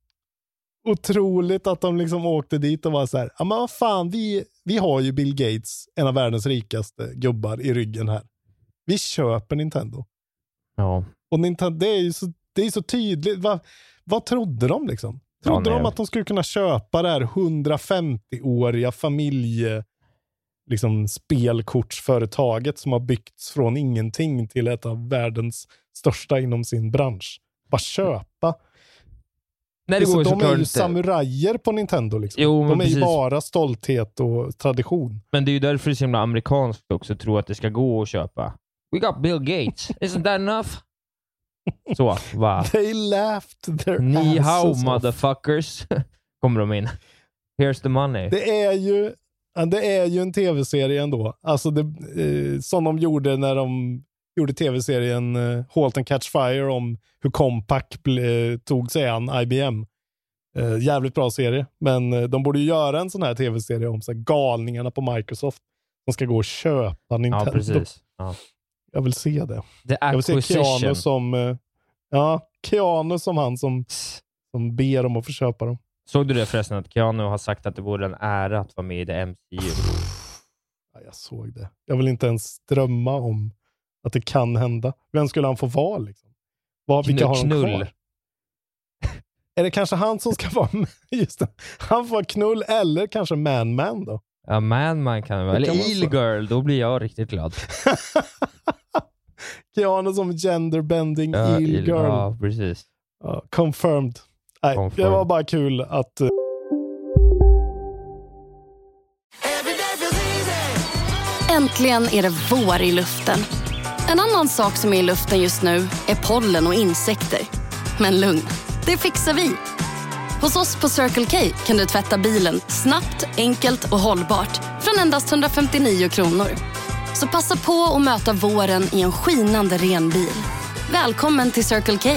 Otroligt att de liksom åkte dit och var så här, ja men vad fan, vi, vi har ju Bill Gates, en av världens rikaste gubbar i ryggen här. Vi köper Nintendo. Ja. Och Nintendo, det är ju så, det är så tydligt. Va, vad trodde de liksom? Trodde ja, de att de skulle kunna köpa det här hundrafemtio-åriga familje liksom spelkortsföretaget som har byggts från ingenting till ett av världens största inom sin bransch? Bara köpa. Nej, det går de är ju inte. Samurajer på Nintendo liksom. Jo, de är precis. Ju bara stolthet och tradition. Men det är ju därför det är så himla amerikanskt också, tror att det ska gå att köpa. We got Bill Gates. Isn't that enough? Så, va? They laughed their Ni hao, off. motherfuckers. Kommer de in. Here's the money. Det är ju det är ju en tv-serie ändå. Alltså det, eh, som de gjorde när de gjorde tv-serien eh, Halt and Catch Fire om hur Compaq ble, tog sig an I B M. Eh, jävligt bra serie. Men eh, de borde ju göra en sån här tv-serie om så här, galningarna på Microsoft. De ska gå och köpa Nintendo. Ja, precis. Ja. Jag vill se det. The jag vill se Keanu som eh, ja, Keanu som han som, som ber om att få köpa dem. Såg du det förresten att Keanu har sagt att det vore en ära att vara med i det M C U? Ja, jag såg det. Jag vill inte ens drömma om att det kan hända. Vem skulle han få vara liksom? Vad, vilka har de kvar? Är det kanske han som ska vara med? Just det. Han får knull eller kanske Man Man då? Ja, Man Man kan väl. Eller Eel Girl, då blir jag riktigt glad. Keanu som genderbending ja, Eel Girl. Ja, precis. Uh, confirmed. Nej, confirmed. Det var bara kul att... Uh... Äntligen är det vår i luften. En annan sak som är i luften just nu är pollen och insekter. Men lugn, det fixar vi. Hos oss på Circle K kan du tvätta bilen snabbt, enkelt och hållbart från endast hundrafemtionio kronor. Så passa på att möta våren i en skinande ren bil. Välkommen till Circle K.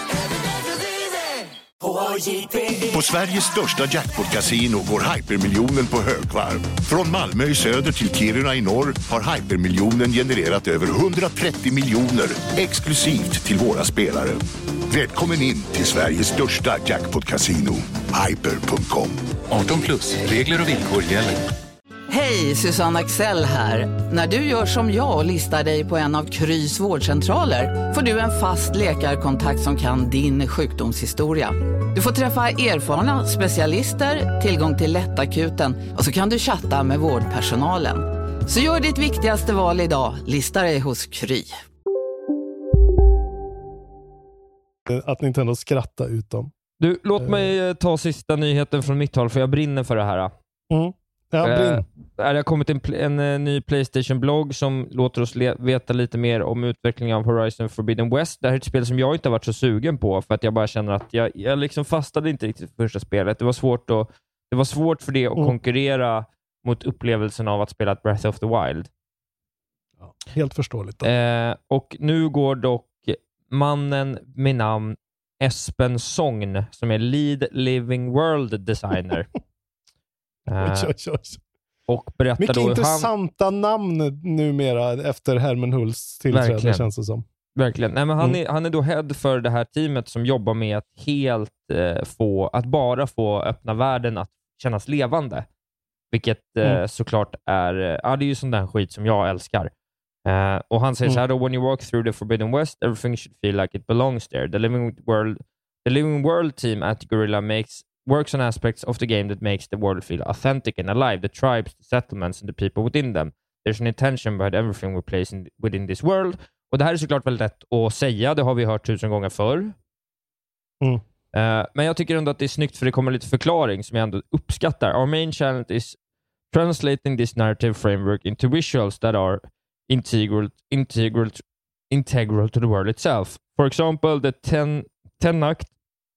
På Sveriges största jackpot-casino går hypermiljonen på högvarv. Från Malmö i söder till Kiruna i norr har hypermiljonen genererat över hundratrettio miljoner exklusivt till våra spelare. Välkommen in till Sveriges största jackpot-casino, hyper punkt com. arton plus, regler och villkor gäller. Hej, Susanne Axel här. När du gör som jag och listar dig på en av Krys vårdcentraler får du en fast läkarkontakt som kan din sjukdomshistoria. Du får träffa erfarna specialister, tillgång till lättakuten och så kan du chatta med vårdpersonalen. Så gör ditt viktigaste val idag, lista dig hos Kry. Att Nintendo skrattar ut dem. Du, låt mig ta sista nyheten från mitt håll, för jag brinner för det här. Mm. Ja, eh, det har kommit en, en, en ny PlayStation-blogg som låter oss le- veta lite mer om utvecklingen av Horizon Forbidden West. Det här är ett spel som jag inte har varit så sugen på, för att jag bara känner att jag, jag liksom fastade inte riktigt för första spelet. Det var svårt, att, det var svårt för det att mm. konkurrera mot upplevelsen av att spela ett Breath of the Wild. Ja, helt förståeligt. Eh, och nu går dock mannen med namn Espen Sogn, som är Lead Living World Designer. Uh, oj, oj, oj. Och berättar mycket då intressanta han... namn numera efter Herman Hults tillträde. Verkligen. Känns det som. Verkligen. Nej, men han, mm. är, han är då head för det här teamet som jobbar med att helt eh, få, att bara få öppna världen att kännas levande. Vilket eh, mm. såklart är, eh, ja, det är ju sån där skit som jag älskar. Uh, och han säger mm. så här då: when you walk through the Forbidden West, everything should feel like it belongs there. The living world, the living world team at Guerrilla makes works on aspects of the game that makes the world feel authentic and alive. The tribes, the settlements and the people within them. There's an intention behind everything we place in, within this world. Och det här är såklart väldigt lätt att säga. Det har vi hört tusen gånger förr. Mm. Uh, men jag tycker ändå att det är snyggt för det kommer lite förklaring som jag ändå uppskattar. Our main challenge is translating this narrative framework into visuals that are integral, integral, integral to the world itself. For example, the ten, Tenact,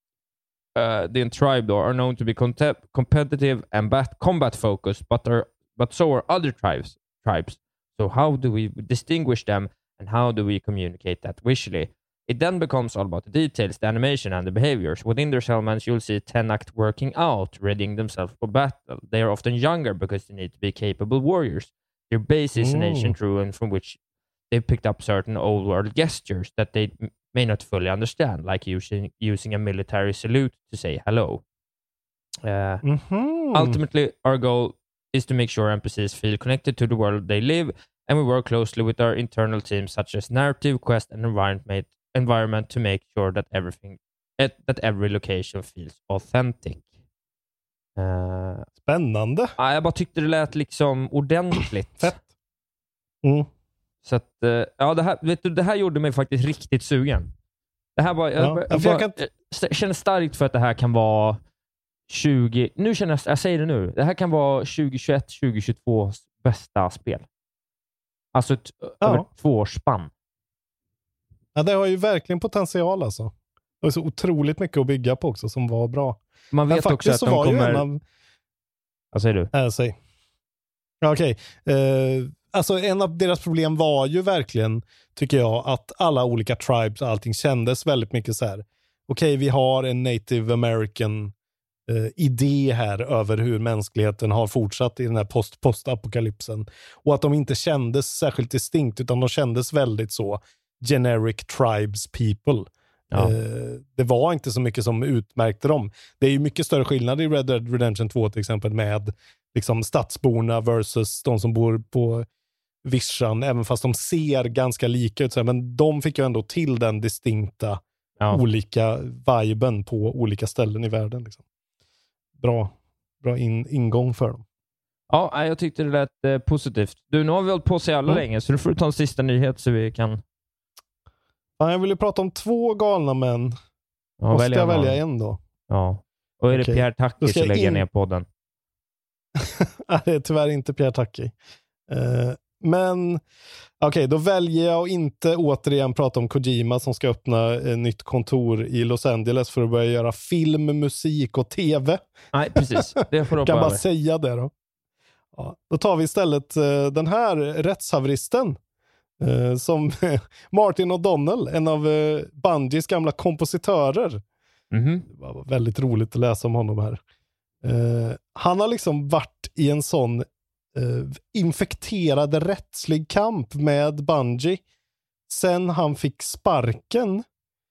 uh, the tribe though, are known to be contep- competitive and bat- combat focused, but are but so are other tribes. Tribes. So how do we distinguish them, and how do we communicate that visually? It then becomes all about the details, the animation, and the behaviors. Within their settlements, you'll see Tenact working out, readying themselves for battle. They are often younger because they need to be capable warriors. Their base is an ancient ruin from which they've picked up certain old world gestures that they m- may not fully understand, like using using a military salute to say hello. Uh, mm-hmm. Ultimately, our goal is to make sure N P Cs feel connected to the world they live, and we work closely with our internal teams such as narrative, quest, and environment environment to make sure that everything that every location feels authentic. Uh, Spännande. Ja, jag bara tyckte det lät liksom ordentligt. Fett. Mm. Så att, uh, ja, det här, vet du, det här gjorde mig faktiskt riktigt sugen. Det här var, jag, ja, jag, jag, bara, kan... jag känner starkt för att det här kan vara tjugo, nu känner jag, jag säger det nu, det här kan vara tjugohundratjugoett tjugohundratjugotvå bästa spel. Alltså ett ja. över två års spann. Ja, det har ju verkligen potential alltså. Det är så otroligt mycket att bygga på också som var bra. Man vet också att de kommer... Av... Vad säger du? Äh, säg. Ja, okej. Okay. Uh, alltså en av deras problem var ju verkligen, tycker jag, att alla olika tribes och allting kändes väldigt mycket så här. Okej, okay, vi har en native american uh, idé här över hur mänskligheten har fortsatt i den här post- post-apokalypsen. Och att de inte kändes särskilt distinkt, utan de kändes väldigt så generic tribes people. Ja. Uh, det var inte så mycket som utmärkte dem. Det är ju mycket större skillnad i Red Dead Redemption två till exempel med liksom stadsborna versus de som bor på vischan, även fast de ser ganska lika ut. Men de fick ju ändå till den distinkta ja. olika viben på olika ställen i världen. Liksom. Bra, bra in, ingång för dem. Ja, jag tyckte det lät eh, positivt. Du, nu har vi hållit på sig alla mm. länge, så du får ta en sista nyhet så vi kan... Ja, jag vill ju prata om två galna män. Ja, måste jag välja en då? Ja. Och är okay. det Pierre Taki som lägger in... ner podden? Nej, det är tyvärr inte Pierre Taki. Uh, men okej, okay, då väljer jag att inte återigen prata om Kojima som ska öppna ett nytt kontor i Los Angeles för att börja göra film, musik och tv. Nej, precis. Det får du kan bara över. säga det då. Ja, då tar vi istället uh, den här rättshaveristen uh, som Martin O'Donnell, en av uh, Bungies gamla kompositörer. Mm-hmm. Det var väldigt roligt att läsa om honom här. Uh, han har liksom varit i en sån uh, infekterad rättslig kamp med Bungie sen han fick sparken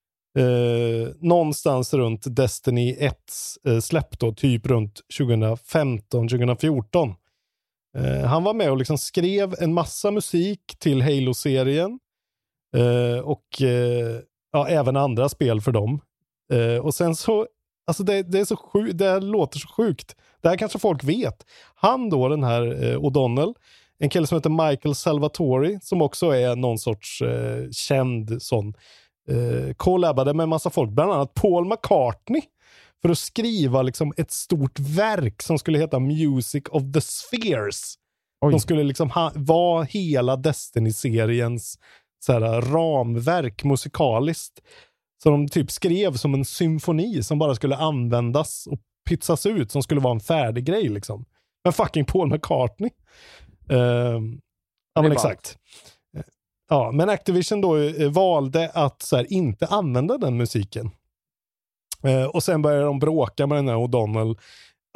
uh, någonstans runt Destiny ett uh, släpp då, typ runt tjugofemton tjugofjorton. Uh, han var med och liksom skrev en massa musik till Halo-serien uh, och uh, ja, även andra spel för dem. Uh, och sen så Alltså det, det är så sjukt, det låter så sjukt. Det här kanske folk vet. Han då, den här eh, O'Donnell, en kille som heter Michael Salvatori, som också är någon sorts eh, känd sån, eh, collabade med en massa folk, bland annat Paul McCartney, för att skriva liksom ett stort verk som skulle heta Music of the Spheres. Oj. Som skulle liksom ha, vara hela Destiny-seriens så här, ramverk musikaliskt. Så de typ skrev som en symfoni som bara skulle användas och pytsas ut, som skulle vara en färdig grej liksom. Men fucking Paul McCartney. Uh, ja, men exakt. Uh, ja, men Activision då uh, valde att så här, inte använda den musiken. Uh, och sen började de bråka med den här O'Donnell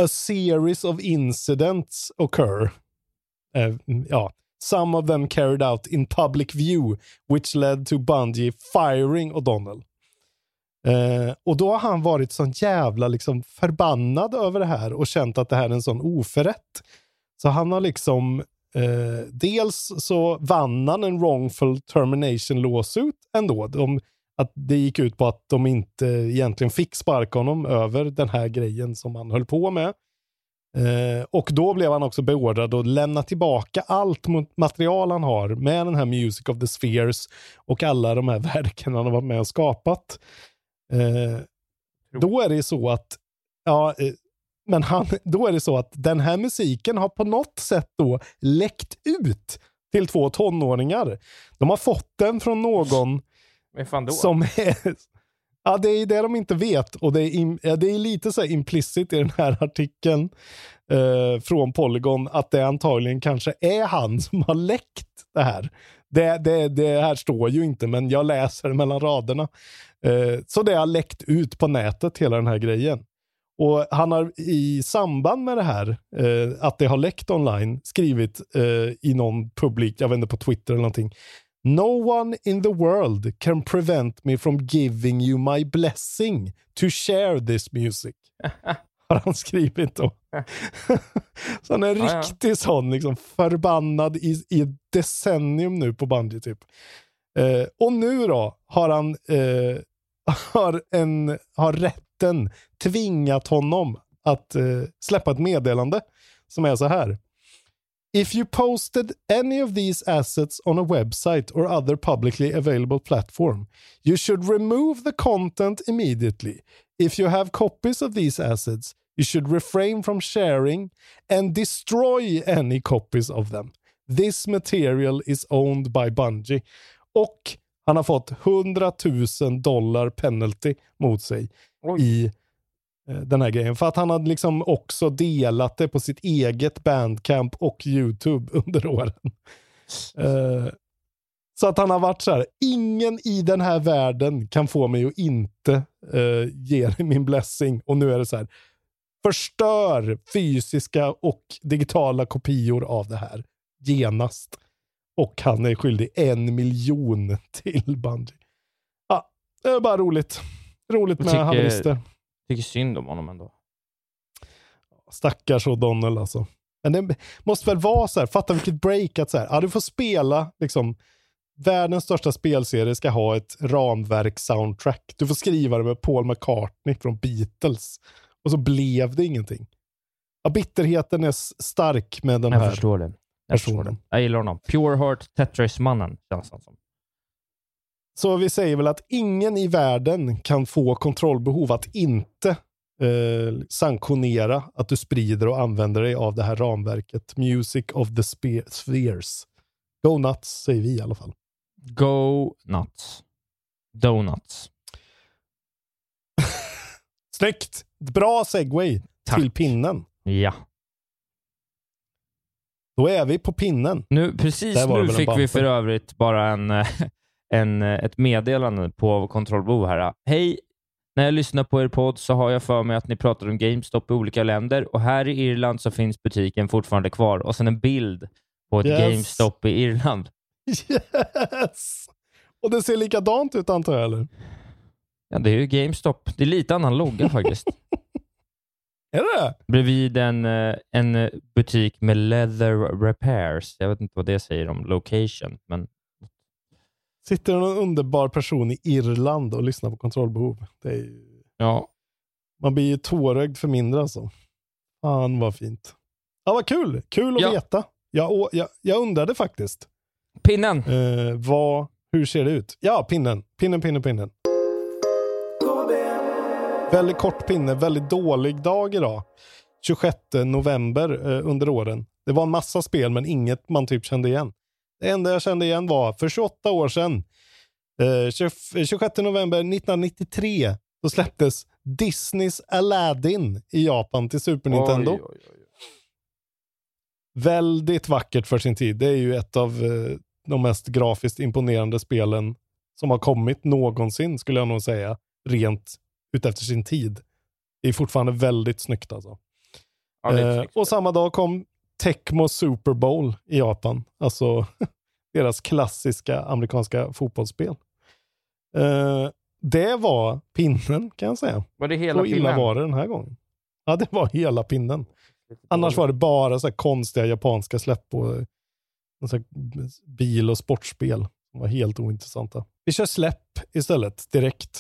a series of incidents occur. Uh, ja. Some of them carried out in public view, which led to Bungie firing O'Donnell. Uh, och då har han varit sån jävla liksom förbannad över det här och känt att det här är en sån oförrätt. Så han har liksom uh, dels så vann han en wrongful termination lawsuit ändå. De, att det gick ut på att de inte egentligen fick sparka honom över den här grejen som han höll på med. Uh, och då blev han också beordrad att lämna tillbaka allt material han har med den här Music of the Spheres och alla de här verken han har varit med och skapat. Uh, då är det så att ja, uh, men han, då är det så att den här musiken har på något sätt då läckt ut till två tonåringar. De har fått den från någon Men fan då? som är ja, det är det de inte vet och det är, in, ja, det är lite så här implicit i den här artikeln uh, från Polygon att det antagligen kanske är han som har läckt det här. Det, det, det här står ju inte, men jag läser mellan raderna. Uh, så det har läckt ut på nätet hela den här grejen. Och han har i samband med det här uh, att det har läckt online skrivit uh, i någon publik, jag vet inte, på Twitter eller någonting. No one in the world can prevent me from giving you my blessing to share this music. Har han skrivit då. Så han är en ja, riktig ja. sån liksom förbannad i, i ett decennium nu på Bungie typ. Eh, och nu då har han eh, har, en, har rätten tvingat honom att eh, släppa ett meddelande som är så här. If you posted any of these assets on a website or other publicly available platform, you should remove the content immediately. If you have copies of these assets, you should refrain from sharing and destroy any copies of them. This material is owned by Bungie. Och han har fått hundratusen dollar penalty mot sig Oj. i den här grejen. För att han hade liksom också delat det på sitt eget Bandcamp och YouTube under åren. Uh, så att han har varit så här, ingen i den här världen kan få mig att inte uh, ge min blessing. Och nu är det så här, förstör fysiska och digitala kopior av det här genast. Och han är skyldig en miljon till Bungie. Ja, det är bara roligt. Roligt med tycker... haverister. Tycker synd om honom ändå. Stackars O'Donnell alltså. Men det måste väl vara så här, fatta vilket break att så här, ja, du får spela liksom, världens största spelserie ska ha ett ramverk soundtrack. Du får skriva det med Paul McCartney från Beatles. Och så blev det ingenting. Ja, bitterheten är stark med den jag här förstår det. Jag förstår det. Jag gillar honom. Pure Heart Tetris-mannen känns det som. Så vi säger väl att ingen i världen kan få kontrollbehov att inte eh, sanktionera att du sprider och använder dig av det här ramverket. Music of the spe- Spheres. Go nuts, säger vi i alla fall. Go nuts. Donuts. Snyggt! Bra segway Tack. till pinnen. Ja. Då är vi på pinnen. Nu, precis nu fick vi för övrigt bara en... En, ett meddelande på kontrollbehov här. Hej, när jag lyssnar på er podd så har jag för mig att ni pratar om GameStop i olika länder och här i Irland så finns butiken fortfarande kvar och sen en bild på ett yes. GameStop i Irland. Yes! Och det ser likadant ut antar jag, eller? Ja, det är ju GameStop. Det är lite annan logga faktiskt. Är det? Bredvid en, en butik med leather repairs. Jag vet inte vad det säger om location, men sitter en underbar person i Irland och lyssnar på kontrollbehov. Det är ju... Ja. Man blir ju tårögd för mindre alltså. Fan vad fint. Ja, vad kul. Kul att ja. veta. Jag, jag, jag undrade faktiskt. Pinnen. Eh, vad, hur ser det ut? Ja, pinnen. Pinnen, pinnen, pinnen. Väldigt kort pinne. Väldigt dålig dag idag. tjugosjätte november eh, under åren. Det var en massa spel men inget man typ kände igen. Det enda jag kände igen var för tjugoåtta år sedan. Eh, tjugosjätte november nittonhundranittiotre. Då släpptes Disneys Aladdin i Japan till Super Nintendo. Oj, oj, oj. Väldigt vackert för sin tid. Det är ju ett av eh, de mest grafiskt imponerande spelen som har kommit någonsin, skulle jag nog säga. Rent ut efter sin tid. Det är fortfarande väldigt snyggt alltså. Ja, eh, och samma dag kom Tecmo Super Bowl i Japan. Alltså deras klassiska amerikanska fotbollsspel. Eh, det var pinnen, kan jag säga. Var det hela så illa pinnen? var det den här gången. Ja, det var hela pinnen. Annars var det bara så här konstiga japanska släpp på så här bil- och sportspel. De var helt ointressanta. Vi kör släpp istället, direkt.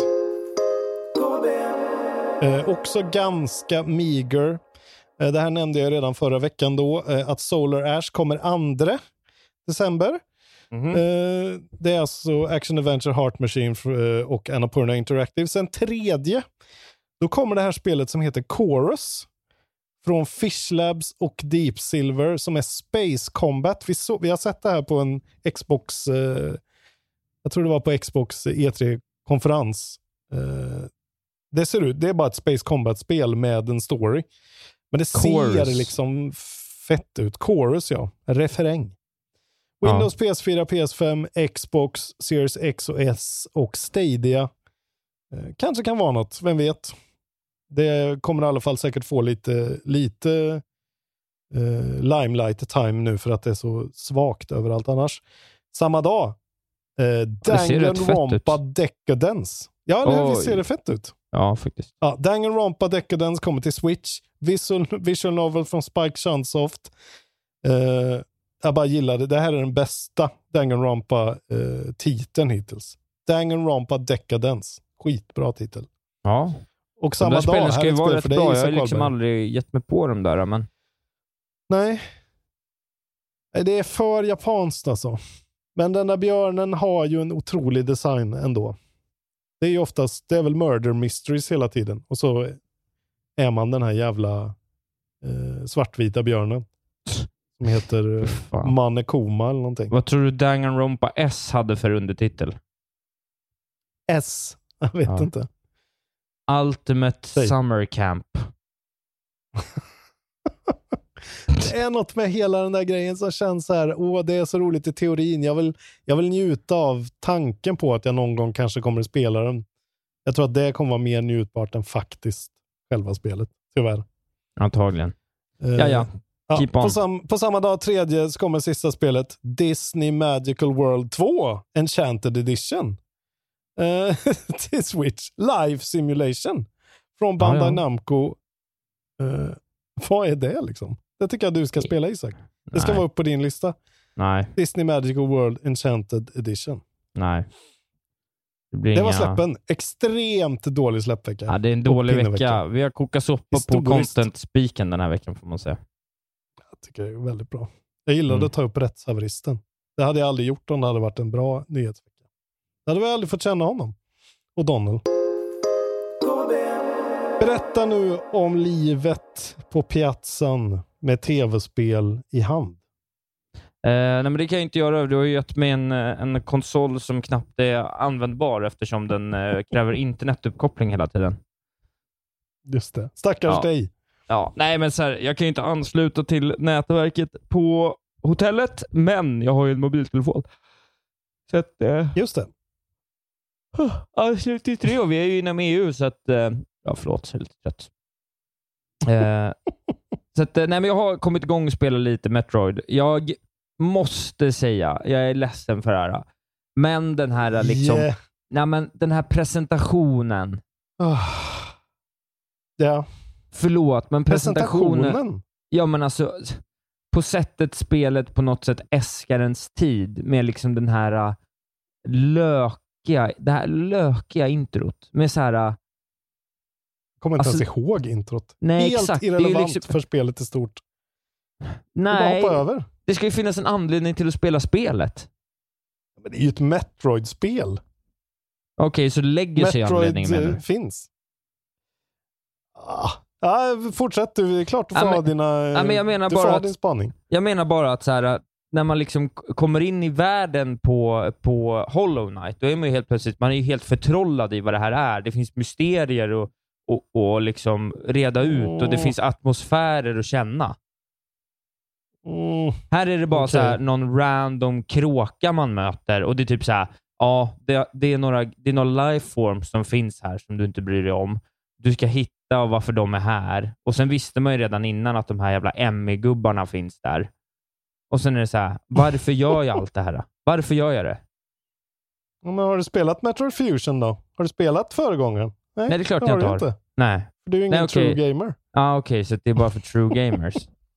Eh, också ganska meager. Eh, det här nämnde jag redan förra veckan då. Eh, att Solar Ash kommer andra december. Mm-hmm. Eh, det är alltså Action Adventure Heart Machine för, eh, och Annapurna Interactive. Sen tredje, då kommer det här spelet som heter Chorus. Från Fish Labs och Deep Silver som är Space Combat. Vi, så, vi har sett det här på en Xbox, eh, jag tror det var på Xbox E tre-konferens. Eh, det ser ut, det är bara ett Space Combat-spel med en story. Men det Chorus. ser liksom fett ut. Chorus, ja. En referäng. Windows, ja. P S fyra, P S fem, Xbox, Series X och S och Stadia. Eh, kanske kan vara något, vem vet. Det kommer i alla fall säkert få lite, lite eh, limelight time nu för att det är så svagt överallt annars. Samma dag, eh, Danganronpa Decadence. Ja, nu visst ser det fett ut. Ja, faktiskt. Ja, Danganronpa Decadence kommer till Switch. Visual, visual novel från Spike Chunsoft. Eh, jag bara gillar det. Det här är den bästa Danganronpa-titeln eh, hittills. Danganronpa Decadence. Skitbra titel. Ja. Och samma de där dag ska ju vara rätt för dig, bra. Jag Isak har liksom Karlberg. aldrig gett mig på dem där, men... Nej. Nej, det är för japanskt alltså. Men den där björnen har ju en otrolig design ändå. Det är ju oftast, det är väl murder mysteries hela tiden. Och så är man den här jävla eh, svartvita björnen. Som heter eh, Manekoma eller någonting. Vad tror du Danganronpa S hade för undertitel? S? Jag vet ja. inte. Ultimate Säg. Summer Camp. Det är något med hela den där grejen som känns så här, åh, det är så roligt i teorin. Jag vill, jag vill njuta av tanken på att jag någon gång kanske kommer att spela den. Jag tror att det kommer vara mer njutbart än faktiskt själva spelet, tyvärr. Antagligen. Uh, ja, ja. Keep ja on. på, sam, på samma dag, tredje, så kommer sista spelet Disney Magical World två Enchanted Edition. Uh, till Switch. Live Simulation. Från Bandai ja, ja. Namco. Uh, vad är det liksom? Det tycker jag du ska spela, Isak. Det ska Nej. vara upp på din lista. Nej. Disney Magical World Enchanted Edition. Nej. Det, det inga... var släppen. Extremt dålig släppvecka. Ja, det är en dålig vecka. Vi har kokat soppa på content-spiken den här veckan, får man säga. Jag tycker det är väldigt bra. Jag gillade mm. att ta upp rättshaveristen. Det hade jag aldrig gjort om det hade varit en bra nyhetsvecka. Det hade vi aldrig fått känna honom. Och Donald. Berätta nu om livet på piazzan med tv-spel i hand. Eh, nej, men det kan jag inte göra. Du har ju gett mig en, en konsol som knappt är användbar eftersom den eh, kräver internetuppkoppling hela tiden. Just det. Stackars ja. dig. Ja, nej men så här, jag kan ju inte ansluta till nätverket på hotellet, men jag har ju en mobiltelefon. Så att... Eh, Just det. Anslut till tre och vi är ju inom E U så att... Eh, ja, förlåt, jag är lite trött. Eh, så att, nej men jag har kommit igång och spelat lite Metroid. Jag måste säga, jag är ledsen för det här. Men den här liksom... Yeah. Nej men den här presentationen. Oh. Ja. Förlåt, men presentationen... presentationen? Ja men alltså... På sättet spelet på något sätt äskar ens tid med liksom den här lökiga, det här lökiga introt. Med så här... Kommer inte alltså, ens ihåg introt. Nej, helt exakt. irrelevant det är liksom, för spelet i stort. Nej, hoppa över. Det ska ju finnas en anledning till att spela spelet. Men det är ju ett Metroid-spel. Okej, okay, så lägger sig anledningen med Metroid finns. Ah. Ja, fortsätt du. Det är klart du får ja, ha dina... Ja, men jag menar du bara får ha att, din spaning. Jag menar bara att så här, när man liksom kommer in i världen på, på Hollow Knight, då är man ju helt plötsligt, man är ju helt förtrollad i vad det här är. Det finns mysterier och, och, och liksom reda ut mm. och det finns atmosfärer att känna. Mm. Här är det bara okay. så här, någon random kråka man möter och det är typ så här, ja, det, det är några det är några lifeforms som finns här som du inte bryr dig om. du ska hitta och varför de är här. Och sen visste man ju redan innan att de här jävla Emmy-gubbarna finns där. Och sen är det så här, varför gör jag allt det här? Varför gör jag det? Men har du spelat Metroid Fusion då? Har du spelat föregångaren? Nej, Nej det är klart jag inte har. Inte. Nej. För du är ingen Nej, okay. true gamer. Ja, ah, okej. Okay, så det är bara för true gamers.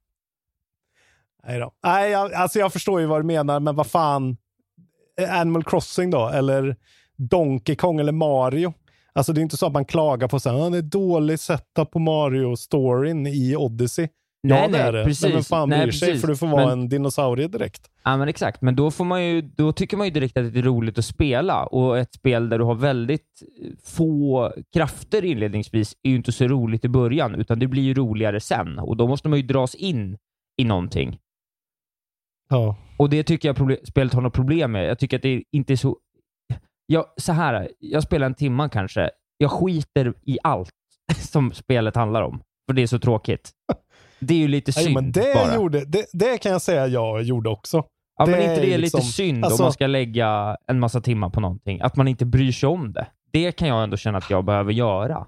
Nej då. Nej, jag, alltså jag förstår ju vad du menar, men vad fan... Animal Crossing då? Eller Donkey Kong eller Mario? Alltså det är inte så att man klagar på så här, det är dålig setup på Mario-storyn i Odyssey. Nej, ja, nej, det är det. precis. Men vem fan bryr nej, sig? precis. För du får vara men, en dinosaurie direkt. Ja, men exakt. Men då, får man ju, då tycker man ju direkt att det är roligt att spela. Och ett spel där du har väldigt få krafter inledningsvis är ju inte så roligt i början. Utan det blir ju roligare sen. Och då måste man ju dras in i någonting. Ja. Och det tycker jag problem, spelet har något problem med. Jag tycker att det inte är så... Jag, så här, jag spelar en timma kanske. Jag skiter i allt som spelet handlar om. För det är så tråkigt. Det är ju lite synd. Nej, men det, bara. Gjorde, det, det kan jag säga jag gjorde också. Ja, det men inte det är liksom, lite synd alltså, om man ska lägga en massa timmar på någonting. Att man inte bryr sig om det. Det kan jag ändå känna att jag behöver göra.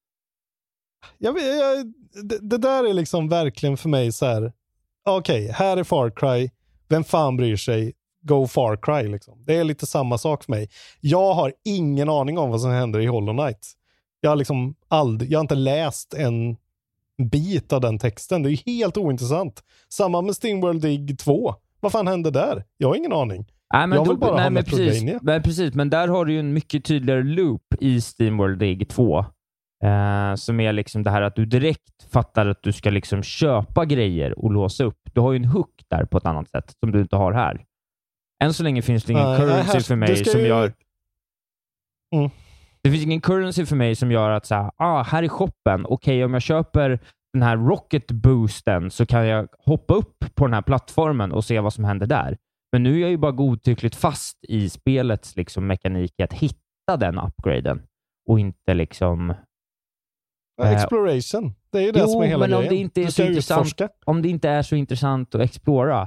Jag, jag, det, det där är liksom verkligen för mig så här. Okej, okay, här är Far Cry. Vem fan bryr sig? Go Far Cry liksom. Det är lite samma sak för mig. Jag har ingen aning om vad som händer i Hollow Knight. Jag har liksom aldrig, jag har inte läst en bit av den texten. Det är ju helt ointressant. Samma med SteamWorld Dig två. Vad fan hände där? Jag har ingen aning. Nej, men jag vill då, bara nej, ha men precis, men precis, men där har du ju en mycket tydligare loop i SteamWorld Dig två. Eh, som är liksom det här att du direkt fattar att du ska liksom köpa grejer och låsa upp. Du har ju en hook där på ett annat sätt som du inte har här. Än så länge finns det ingen uh, currency här, för mig som ju... gör... Mm. Det finns ingen currency för mig som gör att så här, ah, här är shoppen. Okej, okay, om jag köper den här rocket boosten så kan jag hoppa upp på den här plattformen och se vad som händer där. Men nu är jag ju bara godtyckligt fast i spelets liksom mekanik att hitta den upgraden och inte liksom... Ja, exploration. Det är ju det jo, som är hela men grejen. Om det inte är så intressant, om det inte är så intressant att explora.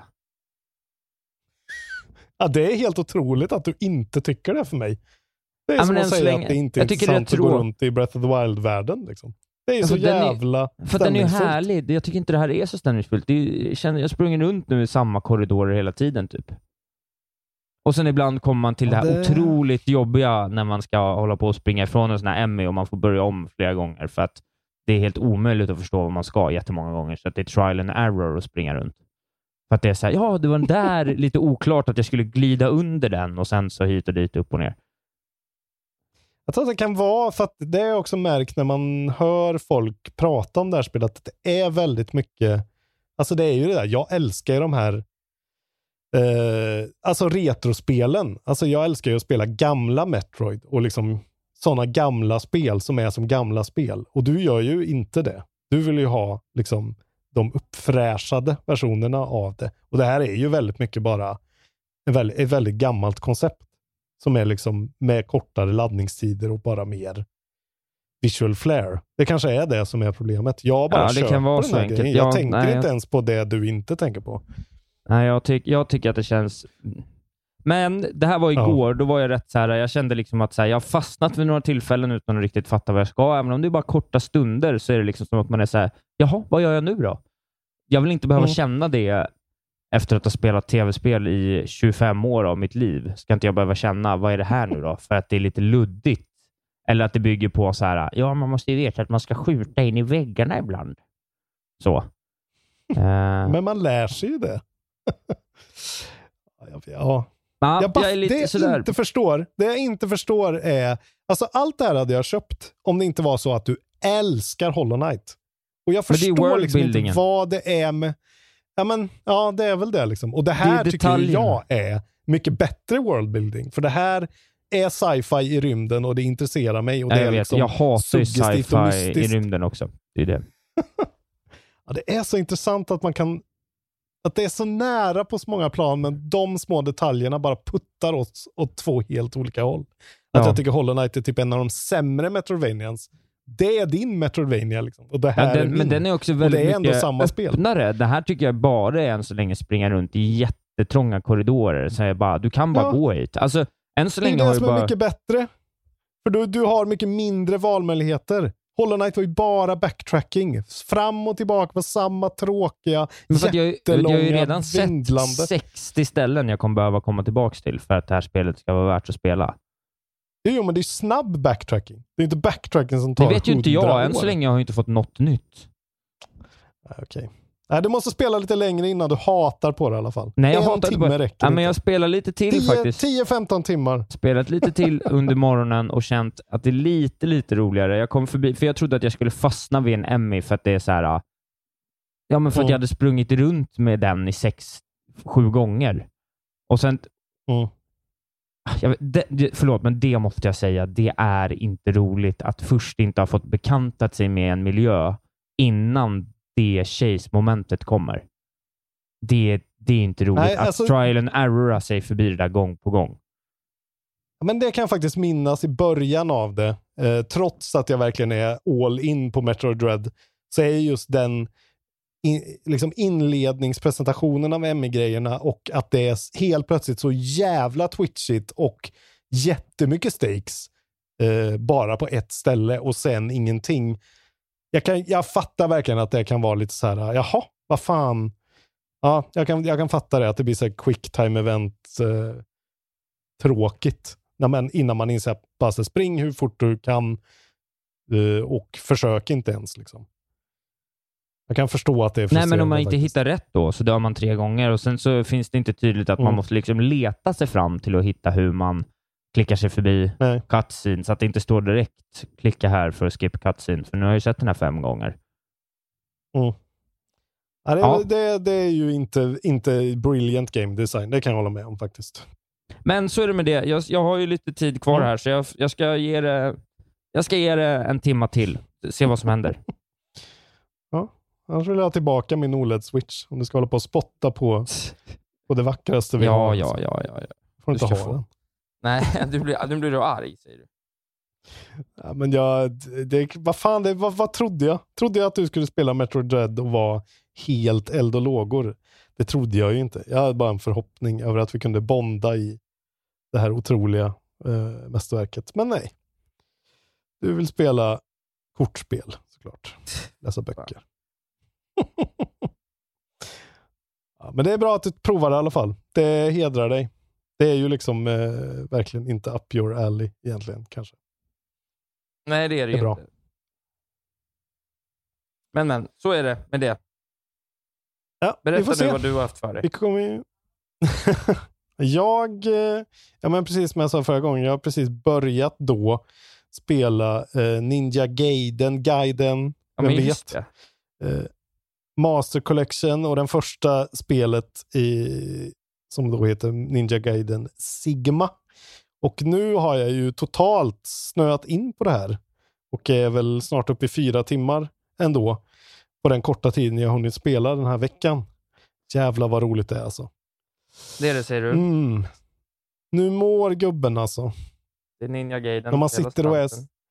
Ja, det är helt otroligt att du inte tycker det för mig. Det är ja, som att säga länge, att det inte är intressant att gå runt i Breath of the Wild-världen. Liksom. Det är ja, så jävla är, För den är ju härlig. Jag tycker inte det här är så stämningsfullt. Jag, känner, jag springer runt nu i samma korridorer hela tiden typ. Och sen ibland kommer man till ja, det här det... otroligt jobbiga när man ska hålla på och springa ifrån en sån här Emmy och man får börja om flera gånger för att det är helt omöjligt att förstå vad man ska jättemånga gånger. Så att det är trial and error att springa runt. För att det är så här, ja det var den där lite oklart att jag skulle glida under den och sen så hit och dit, upp och ner. Jag tror att det kan vara, för att det är också märkt när man hör folk prata om det här spelet, att det är väldigt mycket, alltså det är ju det där, jag älskar ju de här eh, alltså retrospelen, alltså jag älskar ju att spela gamla Metroid och liksom sådana gamla spel som är som gamla spel, och du gör ju inte det. Du vill ju ha liksom de uppfräschade versionerna av det, och det här är ju väldigt mycket bara ett väldigt, ett väldigt gammalt koncept. Som är liksom med kortare laddningstider och bara mer visual flair. Det kanske är det som är problemet. Jag bara ja, det kan vara så enkelt. Jag ja, tänker nej, inte jag... ens på det du inte tänker på. Nej, jag, tyck, jag tycker att det känns... Men det här var igår, ja. Då var jag rätt så här, jag kände liksom att så här, jag har fastnat vid några tillfällen utan att riktigt fatta vad jag ska. Även om det är bara korta stunder så är det liksom som att man är så här, jaha, vad gör jag nu då? Jag vill inte behöva mm. känna det efter att ha spelat tv-spel i tjugofem år av mitt liv. Ska inte jag behöva känna, vad är det här nu då? För att det är lite luddigt. Eller att det bygger på så här, ja man måste ju veta att man ska skjuta in i väggarna ibland. Så. uh. Men man lär sig ju det. ja. ja jag bara, jag är lite det jag sådär. inte förstår, det jag inte förstår är, alltså allt det här hade jag köpt om det inte var så att du älskar Hollow Knight. Och jag förstår liksom inte vad det är med. Ja, men, ja, det är väl det liksom. Och det här det tycker jag är mycket bättre worldbuilding. För det här är sci-fi i rymden och det intresserar mig. Och det jag är vet, liksom jag hatar sci-fi i rymden också. Det är det. Ja, det är så intressant att man kan... Att det är så nära på så många plan, men de små detaljerna bara puttar oss åt två helt olika håll. Att ja. Jag tycker Hollow Knight är typ en av de sämre Metroidvanians. Det är din Metroidvania liksom. Och det här ja, den, är min. Men den är också väldigt det är mycket samma öppnare. Spel. Det här tycker jag bara är än så länge springa runt i jättetrånga korridorer. Så jag bara, du kan bara ja. gå hit. Alltså, än så länge det är det har som bara... är mycket bättre. För du, du har mycket mindre valmöjligheter. Hollow Knight var ju bara backtracking. Fram och tillbaka var samma tråkiga, Men för att jag, jättelånga, jag har ju redan vindlande. sett sextio ställen jag kommer behöva komma tillbaka till för att det här spelet ska vara värt att spela. Jo, men det är snabb backtracking. Det är inte backtracking som tar Det vet ju inte jag. Än år. så länge har jag inte fått något nytt. Okej. Okay. Nej, du måste spela lite längre innan du hatar på det i alla fall. Nej, jag en hatar timme bara... räcker ja, men jag spelar lite till tio, faktiskt. tio femton timmar. Spelat lite till under morgonen och känt att det är lite, lite roligare. Jag kom förbi, för jag trodde att jag skulle fastna vid en Emmy för att det är så här... Ja, men för mm. att jag hade sprungit runt med den i sex, sju gånger. Och sen... Mm. Jag, det, det, förlåt, men det måste jag säga. Det är inte roligt att först inte ha fått bekantat sig med en miljö innan det chase-momentet kommer. Det, det är inte roligt. Nej, att alltså, trial and errora sig förbi det där gång på gång. Men det kan jag faktiskt minnas i början av det. Eh, trots att jag verkligen är all in på Metroid Dread, så är just den in, liksom inledningspresentationen av M I-grejerna och att det är helt plötsligt så jävla twitchigt och jättemycket stakes eh, bara på ett ställe och sen ingenting. Jag, kan, jag fattar verkligen att det kan vara lite så här, jaha, vad fan. Ja, jag kan, jag kan fatta det, att det blir så här quick time event eh, tråkigt. När man, innan man inser att bara så spring hur fort du kan eh, och försök inte ens liksom. Jag kan förstå att det är frustrerande. Nej, men om man inte faktiskt. hittar rätt då så dör man tre gånger och sen så finns det inte tydligt att mm. man måste liksom leta sig fram till att hitta hur man klickar sig förbi Nej. cutscene, så att det inte står direkt klicka här för att skippa cutscene, för nu har jag ju sett den här fem gånger. Mm. Ja, det, ja. det, det är ju inte, inte brilliant game design, det kan jag hålla med om faktiskt. Men så är det med det. Jag, jag har ju lite tid kvar mm. här, så jag, jag ska ge det jag ska ge det en timma till. Se vad som händer. Ja, annars vill jag ha tillbaka min O L E D-switch om du ska hålla på och spotta på, på det vackraste vi ja, har. Ja, ja, ja, ja. Får du inte ha få. den. Nej, du blir, nu blir du arg, säger du. Ja, men jag, det, vad fan, det, vad, vad trodde jag? Trodde jag att du skulle spela Metroid Dread och vara helt eld och lågor? Det trodde jag ju inte. Jag hade bara en förhoppning över att vi kunde bonda i det här otroliga eh, mästerverket. Men nej. Du vill spela kortspel, såklart. Läsa böcker. Ja, men det är bra att du provar det i alla fall. Det hedrar dig. Det är ju liksom eh, verkligen inte up your alley egentligen, kanske. Nej, det är det, det är ju bra. inte. Men, men, så är det med det. Ja, berätta nu vad du har haft för dig. Vi kommer ju... jag, eh, ja men precis som jag sa förra gången, jag har precis börjat då spela eh, Ninja Gaiden, Gaiden, ja, vem men vet. Eh, Master Collection och den första spelet i, som då heter Ninja Gaiden Sigma. Och nu har jag ju totalt snöat in på det här. Och är väl snart uppe i fyra timmar ändå. På den korta tiden jag har hunnit spela den här veckan. Jävlar vad roligt det är alltså. Det är det, säger du. Mm. Nu mår gubben alltså. Det är Ninja Gaiden. När man sitter och är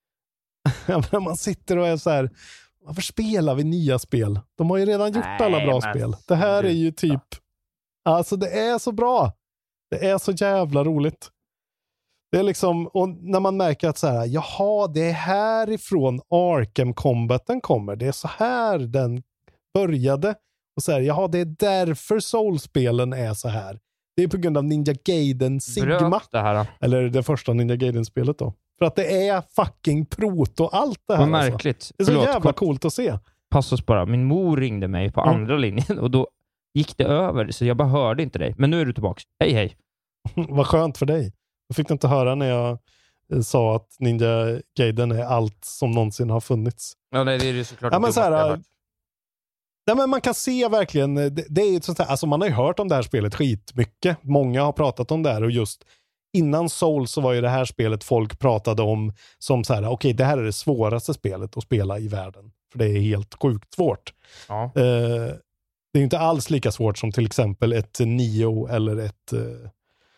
när man sitter och är så här, varför spelar vi nya spel? De har ju redan gjort Nej, alla bra spel. Det här är ju typ, alltså det är så bra. Det är så jävla roligt. Det är liksom, och när man märker att så här, jaha, det är härifrån Arkham Combaten kommer. Det är så här den började. Och så här, jaha, det är därför Soul-spelen är så här. Det är på grund av Ninja Gaiden Sigma. Det här, då. Eller det första Ninja Gaiden-spelet då. För att det är fucking proto allt det här. Vad märkligt. Alltså. Det är så Förlåt, jävla kort. coolt att se. Passos bara. Min mor ringde mig på mm. andra linjen och då gick det över, så jag bara hörde inte dig. Men nu är du tillbaka. Hej, hej. Vad skönt för dig. Jag fick inte höra när jag sa att Ninja Gaiden är allt som någonsin har funnits. Ja, nej, det är ju såklart. Ja, men så här, nej, men man kan se verkligen, det, det är ett sånt här, alltså man har ju hört om det här spelet skitmycket. Många har pratat om det här och just innan Soul så var ju det här spelet folk pratade om som så här, okej, okay, det här är det svåraste spelet att spela i världen. För det är helt sjukt svårt. Ja. Uh, det är inte alls lika svårt som till exempel ett Nioh eller ett uh,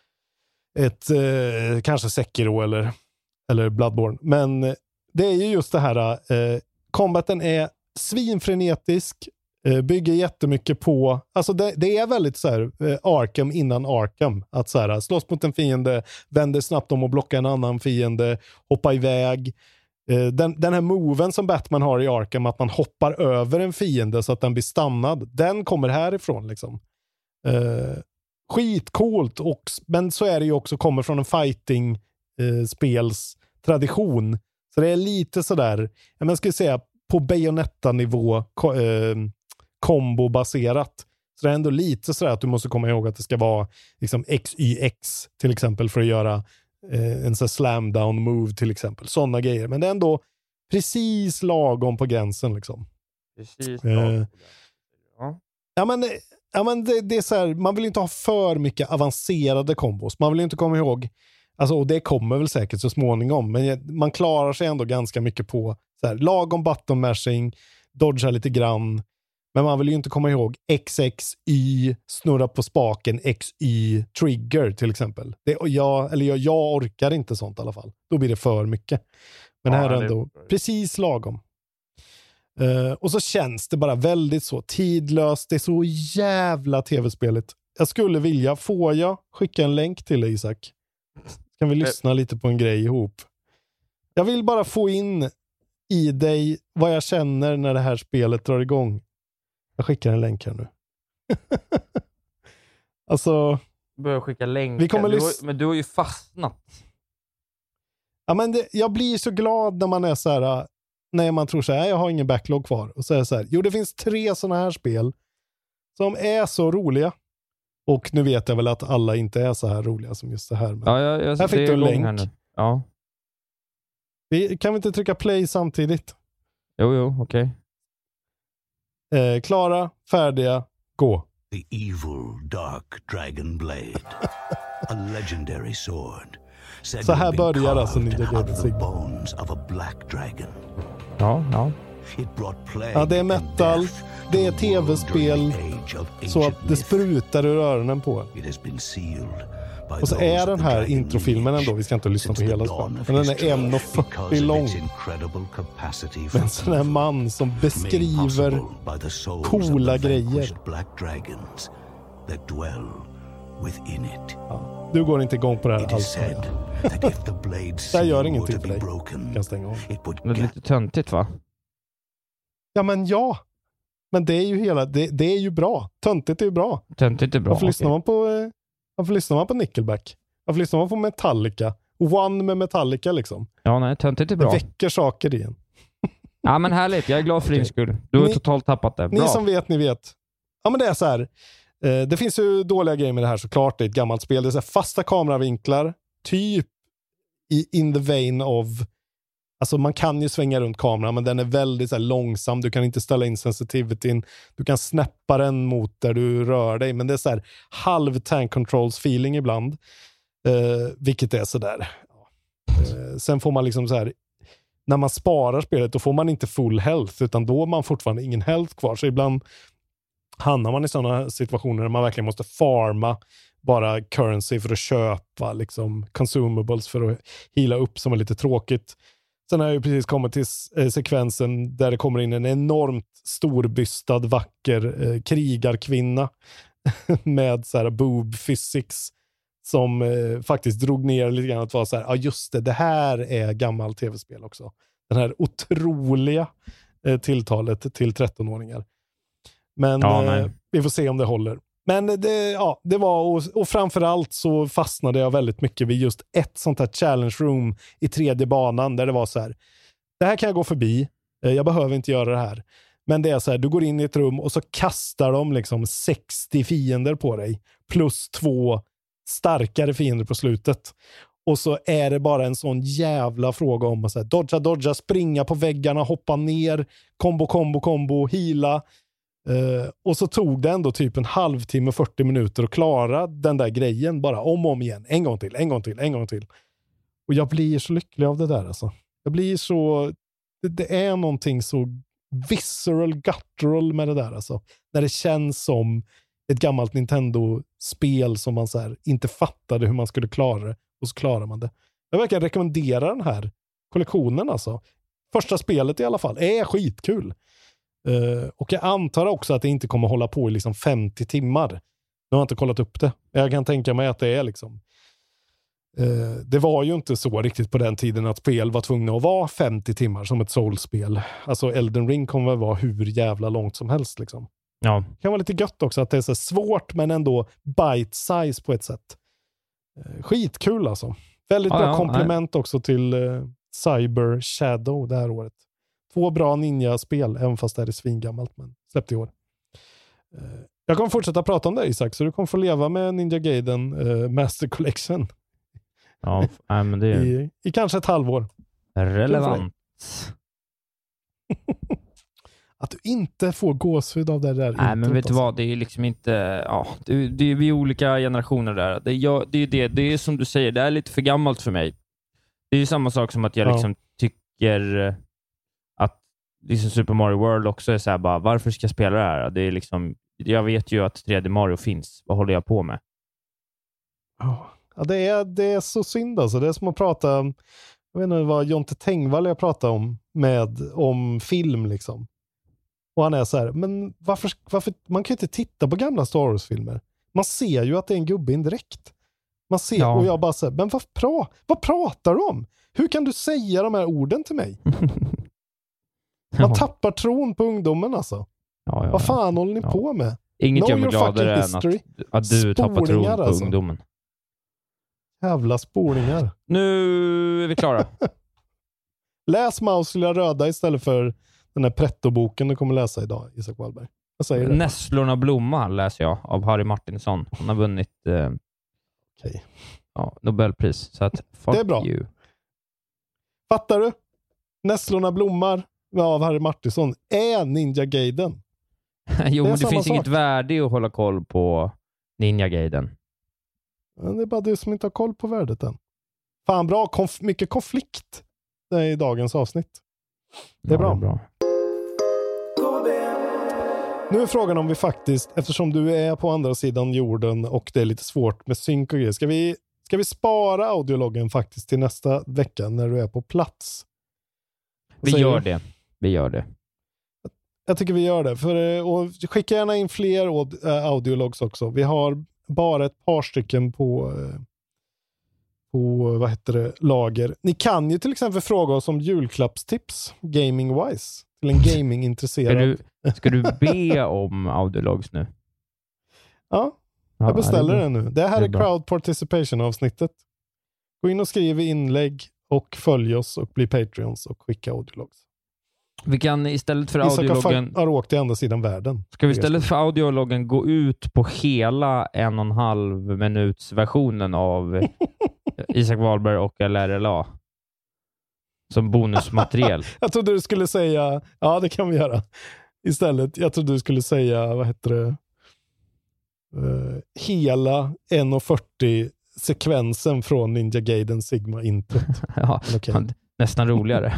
ett uh, kanske Sekiro eller, eller Bloodborne. Men det är ju just det här, uh, combaten är svinfrenetisk, uh, bygger jättemycket på, alltså det, det är väldigt så här uh, Arkham innan Arkham, att så här, slåss mot en fiende, vänder snabbt om och blocka en annan fiende, hoppa iväg, eh, den, den här moven som Batman har i Arkham, att man hoppar över en fiende så att den blir stannad, den kommer härifrån liksom. Eh, skitcoolt, och, men så är det ju också, kommer från en fighting eh, spels tradition. Så det är lite sådär, jag skulle säga på Bayonetta-nivå ko- eh, kombo-baserat. Så det är ändå lite sådär att du måste komma ihåg att det ska vara liksom X Y X till exempel för att göra eh, en sån slam down move till exempel. Sådana grejer. Men det är ändå precis lagom på gränsen liksom. Precis lagom. Eh, ja. ja men, ja, men det, det är så här, man vill inte ha för mycket avancerade kombos. Man vill inte komma ihåg, alltså, och det kommer väl säkert så småningom, men man klarar sig ändå ganska mycket på så här, lagom button mashing, dodga lite grann. Men man vill ju inte komma ihåg X X Y, snurra på spaken, X Y trigger till exempel. Det, och jag, eller jag, jag orkar inte sånt i alla fall. Då blir det för mycket. Men ja, här är det ändå är... precis lagom. Uh, och så känns det bara väldigt så tidlöst. Det är så jävla tv-spelet. Jag skulle vilja, får jag skicka en länk till dig, Isak? Kan vi lyssna lite på en grej ihop? Jag vill bara få in i dig vad jag känner när det här spelet drar igång. Jag skickar en länk här nu. Alltså... Börjar skicka länkar. Vi kommer du lys- har, men du har ju fastnat. Ja, men det, jag blir så glad när man är så här... När man tror så här, jag har ingen backlog kvar. Och så är det så här, jo det finns tre sådana här spel som är så roliga. Och nu vet jag väl att alla inte är så här roliga som just det här. Men Ja, jag, jag, här fick du en länk. Här nu. Ja. Vi, kan vi inte trycka play samtidigt? Jo, jo, okej. Okay. Eh, klara, färdiga, gå. The evil dark dragon blade. A legendary sword. Så här börjar alltså Ninja Gaiden. Bones of a black dragon. Ja, ja. Ja, det är metal, det är tv-spel, så att det sprutar ur öronen på. Och så är den här introfilmen ändå, vi ska inte lyssna på hela spelet, men den är en och fyrtio lång. Men en sån här man som beskriver coola grejer. Ja, du går inte igång på det här alls. Det här gör ingenting för dig. Kan stänga av. Men det är lite töntigt, va? Ja, men ja. Men det är ju hela, det, det är ju bra. Töntigt är ju bra. Töntigt är bra. Varför okay. lyssnar man på eh, varför lyssnar man på Nickelback? Varför lyssnar man på Metallica? One med Metallica liksom. Ja, nej, töntigt är bra. Det väcker saker igen. Ja, men härligt. Jag är glad för din skull. Du har ni, totalt tappat det. Bra. Ni som vet, ni vet. Ja, men det är så här. Eh, det finns ju dåliga grejer med det här såklart. Det är ett gammalt spel. Det är så här fasta kameravinklar. Typ i in the vein of... Alltså man kan ju svänga runt kameran, men den är väldigt så här långsam. Du kan inte ställa in sensitivityn. Du kan snäppa den mot där du rör dig. Men det är så här halv tank controls feeling ibland. Eh, vilket är så där. Eh, sen får man liksom så här... När man sparar spelet, då får man inte full health. Utan då har man fortfarande ingen health kvar. Så ibland hamnar man i sådana situationer där man verkligen måste farma bara currency för att köpa liksom consumables för att heala upp, som är lite tråkigt. Sen har jag ju precis kommit till eh, sekvensen där det kommer in en enormt storbystad, vacker eh, krigarkvinna med så här boob physics som eh, faktiskt drog ner lite grann att vara så här, ja just det, det här är gammal tv-spel också. Den här otroliga eh, tilltalet till trettonåringar. Men ja, eh, vi får se om det håller. Men det, ja, det var, och, och framförallt så fastnade jag väldigt mycket vid just ett sånt här challenge room i tredje banan där det var så här, det här kan jag gå förbi, jag behöver inte göra det här. Men det är så här, du går in i ett rum och så kastar de liksom sextio fiender på dig plus två starkare fiender på slutet. Och så är det bara en sån jävla fråga om att så här, dodga, dodga, springa på väggarna, hoppa ner, kombo, kombo, kombo, heala. Uh, och så tog det ändå typ en halvtimme, fyrtio minuter att klara den där grejen bara om och om igen. En gång till, en gång till, en gång till. Och jag blir så lycklig av det där alltså. Jag blir så... Det, det är någonting så visceral, guttural med det där alltså. När det känns som ett gammalt Nintendo-spel som man så här inte fattade hur man skulle klara det. Och så klarar man det. Jag verkar rekommendera den här kollektionen alltså. Första spelet i alla fall är skitkul. Uh, och jag antar också att det inte kommer hålla på i liksom femtio timmar. Nu har jag inte kollat upp det. Jag kan tänka mig att det är liksom Eh, det var ju inte så riktigt på den tiden att spel var tvungna att vara femtio timmar som ett Souls-spel. Alltså Elden Ring kommer att vara hur jävla långt som helst liksom. Ja. Det kan vara lite gött också att det är så svårt men ändå bite size på ett sätt. Eh, skitkul alltså. Väldigt ja, bra ja, komplement nej. också till eh, Cyber Shadow det här året. Två bra ninja-spel, även fast det är svingammalt, men släppt i år. Eh, jag kommer fortsätta prata om det, Isak, så du kommer få leva med Ninja Gaiden eh, Master Collection. Ja, nej, men det är... I, I kanske ett halvår. Relevant. Att du inte får gåshud av det där. Nej, men vet du vad? Det är liksom inte... Ja, det, det är vi olika generationer där. Det, jag, det är det. Det är som du säger, det är lite för gammalt för mig. Det är ju samma sak som att jag liksom ja. tycker att liksom Super Mario World också är så här bara, varför ska jag spela det här? Det är liksom, jag vet ju att tre D Mario finns. Vad håller jag på med? Ja, det är, det är så synd alltså. Det är som att prata, jag vet inte vad Jonte Tengvall jag pratade om med, om film liksom. Och han är så här, men varför, varför, man kan ju inte titta på gamla Star Wars-filmer. Man ser ju att det är en gubbe indirekt. Man ser, ja. och jag bara säger, men vad, pra, vad pratar du om? Hur kan du säga de här orden till mig? Man ja. tappar tron på ungdomen alltså. Ja, ja, vad fan ja. håller ni ja. på med? Inget gör mig gladare än att, att du tappar tron på alltså. ungdomen. Jävla spolingar. Nu är vi klara. Läs Maus lilla röda istället för den här pretto-boken du kommer läsa idag, Isak Wallberg. Jag säger det. Nässlorna blomma läser jag av Harry Martinsson. Han har vunnit eh, okay. ja, Nobelpris. Så att, fuck det är bra. You. Fattar du? Nässlorna blommar av Harry Martinsson är Ninja Gaiden. Jo, det men det finns sak. inget värde i att hålla koll på Ninja Gaiden. Men det är bara du som inte har koll på värdet än. Fan bra, konf- mycket konflikt i dagens avsnitt. Det är, ja, bra. Det är bra. Nu är frågan om vi faktiskt, eftersom du är på andra sidan jorden och det är lite svårt med synk och grejer, ska vi, ska vi spara audiologgen faktiskt till nästa vecka när du är på plats? Vi gör det. Vi gör det. Jag tycker vi gör det. För, och skicka gärna in fler audiologs också. Vi har bara ett par stycken på, på vad heter det, lager. Ni kan ju till exempel fråga oss om julklappstips gaming-wise. Till en gaming-intresserad. Ska du, ska du be om audiologs nu? Ja, jag beställer ja, det, det nu. Det här det är, är crowd participation-avsnittet. Gå in och skriv inlägg och följ oss och bli Patreons och skicka audiologs. Vi kan istället för audiologgen... Isak har åkt till andra sidan världen. Ska vi istället för audiologgen gå ut på hela en och en halv minuts versionen av Isak Wallberg och L R L A som bonusmaterial? Jag trodde du skulle säga... Ja, det kan vi göra. Istället, jag trodde du skulle säga, vad heter det? Uh, hela en och fyrtio sekvensen från Ninja Gaiden Sigma introt. Ja, okay. Nästan roligare.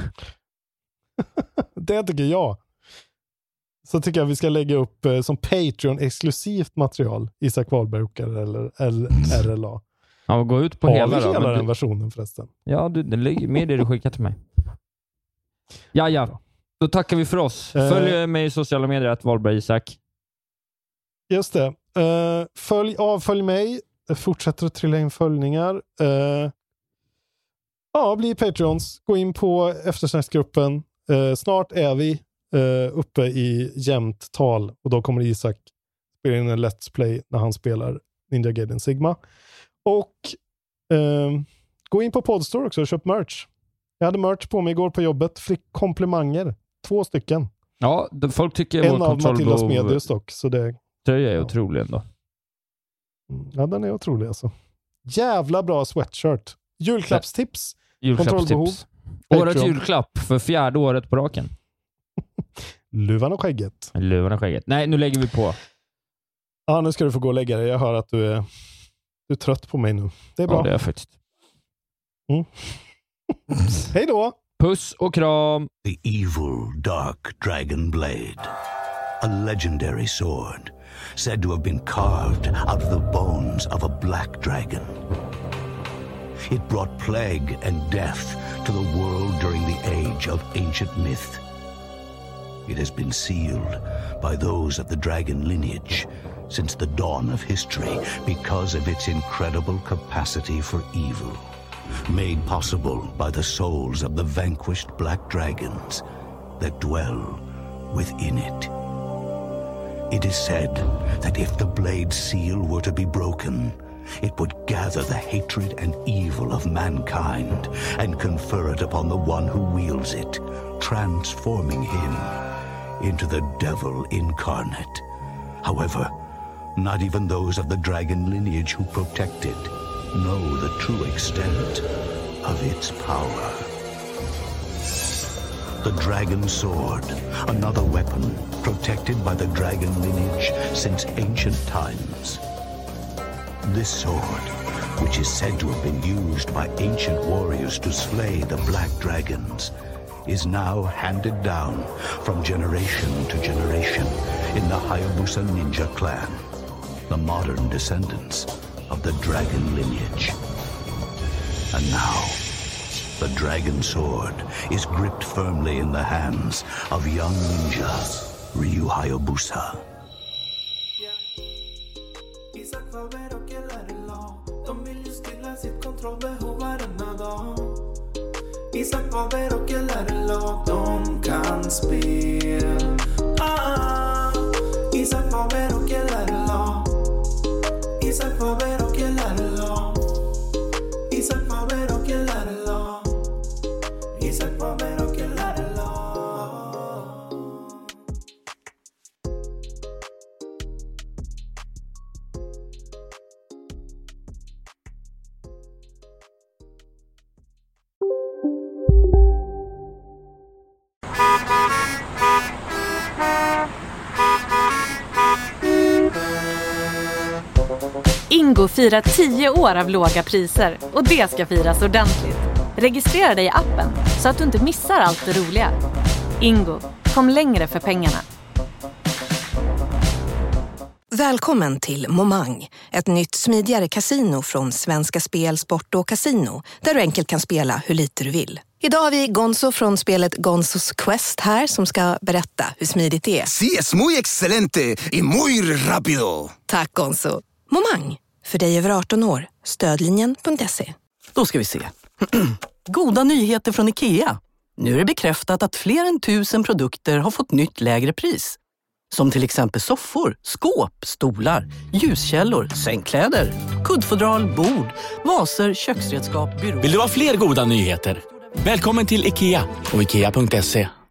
Det tycker jag. Så tycker jag vi ska lägga upp eh, som Patreon-exklusivt material Isak Wallberg eller L R L A. Ja, gå ut på Har hela vi då. hela den du... versionen förresten? Ja, du, det ligger med det du skickat till mig. Ja, ja. Då tackar vi för oss. Följ eh, mig i sociala medier att Wallberg Isak. Just det. Uh, följ, avfölj mig. Fortsätter att trilla in följningar. Uh, ja, bli Patreons. Gå in på eftersnacksgruppen. Uh, snart är vi uh, uppe i jämnt tal. Och då kommer Isak spela in en Let's Play när han spelar Ninja Gaiden Sigma. Och uh, gå in på Podstore också och köp merch. Jag hade merch på mig igår på jobbet. Fick komplimanger. Två stycken. Ja, folk tycker en av Matildas Medius dock. Så det tröja är ja. otrolig ändå. Ja, den är otrolig alltså. Jävla bra sweatshirt. Julklappstips. Julklappstips. Årets julklapp för fjärde året på raken. Luvan och skägget. Luvan och skägget. Nej, nu lägger vi på. Ja, nu ska du få gå och lägga dig. Jag hör att du är, du är trött på mig nu. Det är bra. Ja, det är jag faktiskt. Mm. Hej då! Puss och kram. The evil dark dragon blade. A legendary sword. Said to have been carved out of the bones of a black dragon. It brought plague and death to the world during the age of ancient myth. It has been sealed by those of the dragon lineage since the dawn of history because of its incredible capacity for evil, made possible by the souls of the vanquished black dragons that dwell within it. It is said that if the blade seal were to be broken, it would gather the hatred and evil of mankind and confer it upon the one who wields it, transforming him into the devil incarnate. However, not even those of the dragon lineage who protect it know the true extent of its power. The dragon sword, another weapon protected by the dragon lineage since ancient times. This sword, which is said to have been used by ancient warriors to slay the black dragons, is now handed down from generation to generation in the Hayabusa ninja clan, the modern descendants of the dragon lineage. And now, the dragon sword is gripped firmly in the hands of young ninja Ryu Hayabusa. Isak Faber och L-lag, de vill ju stilla sitt kontrollbehov varenda dag. Isak Faber och L-lag, de kan spel. Ah, Isak Faber och L-lag, Isak Faber och L-lag, Isak Faber och L-lag, Isak Faber och L-lag. Ingo firar tio år av låga priser och det ska firas ordentligt. Registrera dig i appen så att du inte missar allt det roliga. Ingo, kom längre för pengarna. Välkommen till Momang, ett nytt smidigare kasino från Svenska Spel, Sport och Casino, där du enkelt kan spela hur lite du vill. Idag har vi Gonzo från spelet Gonzos Quest här som ska berätta hur smidigt det är. Sí, es muy excelente y muy rápido. Tack Gonzo. Momang, för dig över arton år. Stödlinjen punkt se. Då ska vi se. Goda nyheter från IKEA. Nu är det bekräftat att fler än tusen produkter har fått nytt lägre pris. Som till exempel soffor, skåp, stolar, ljuskällor, sängkläder, kuddfodral, bord, vaser, köksredskap, byråer. Vill du ha fler goda nyheter? Välkommen till IKEA och IKEA punkt se.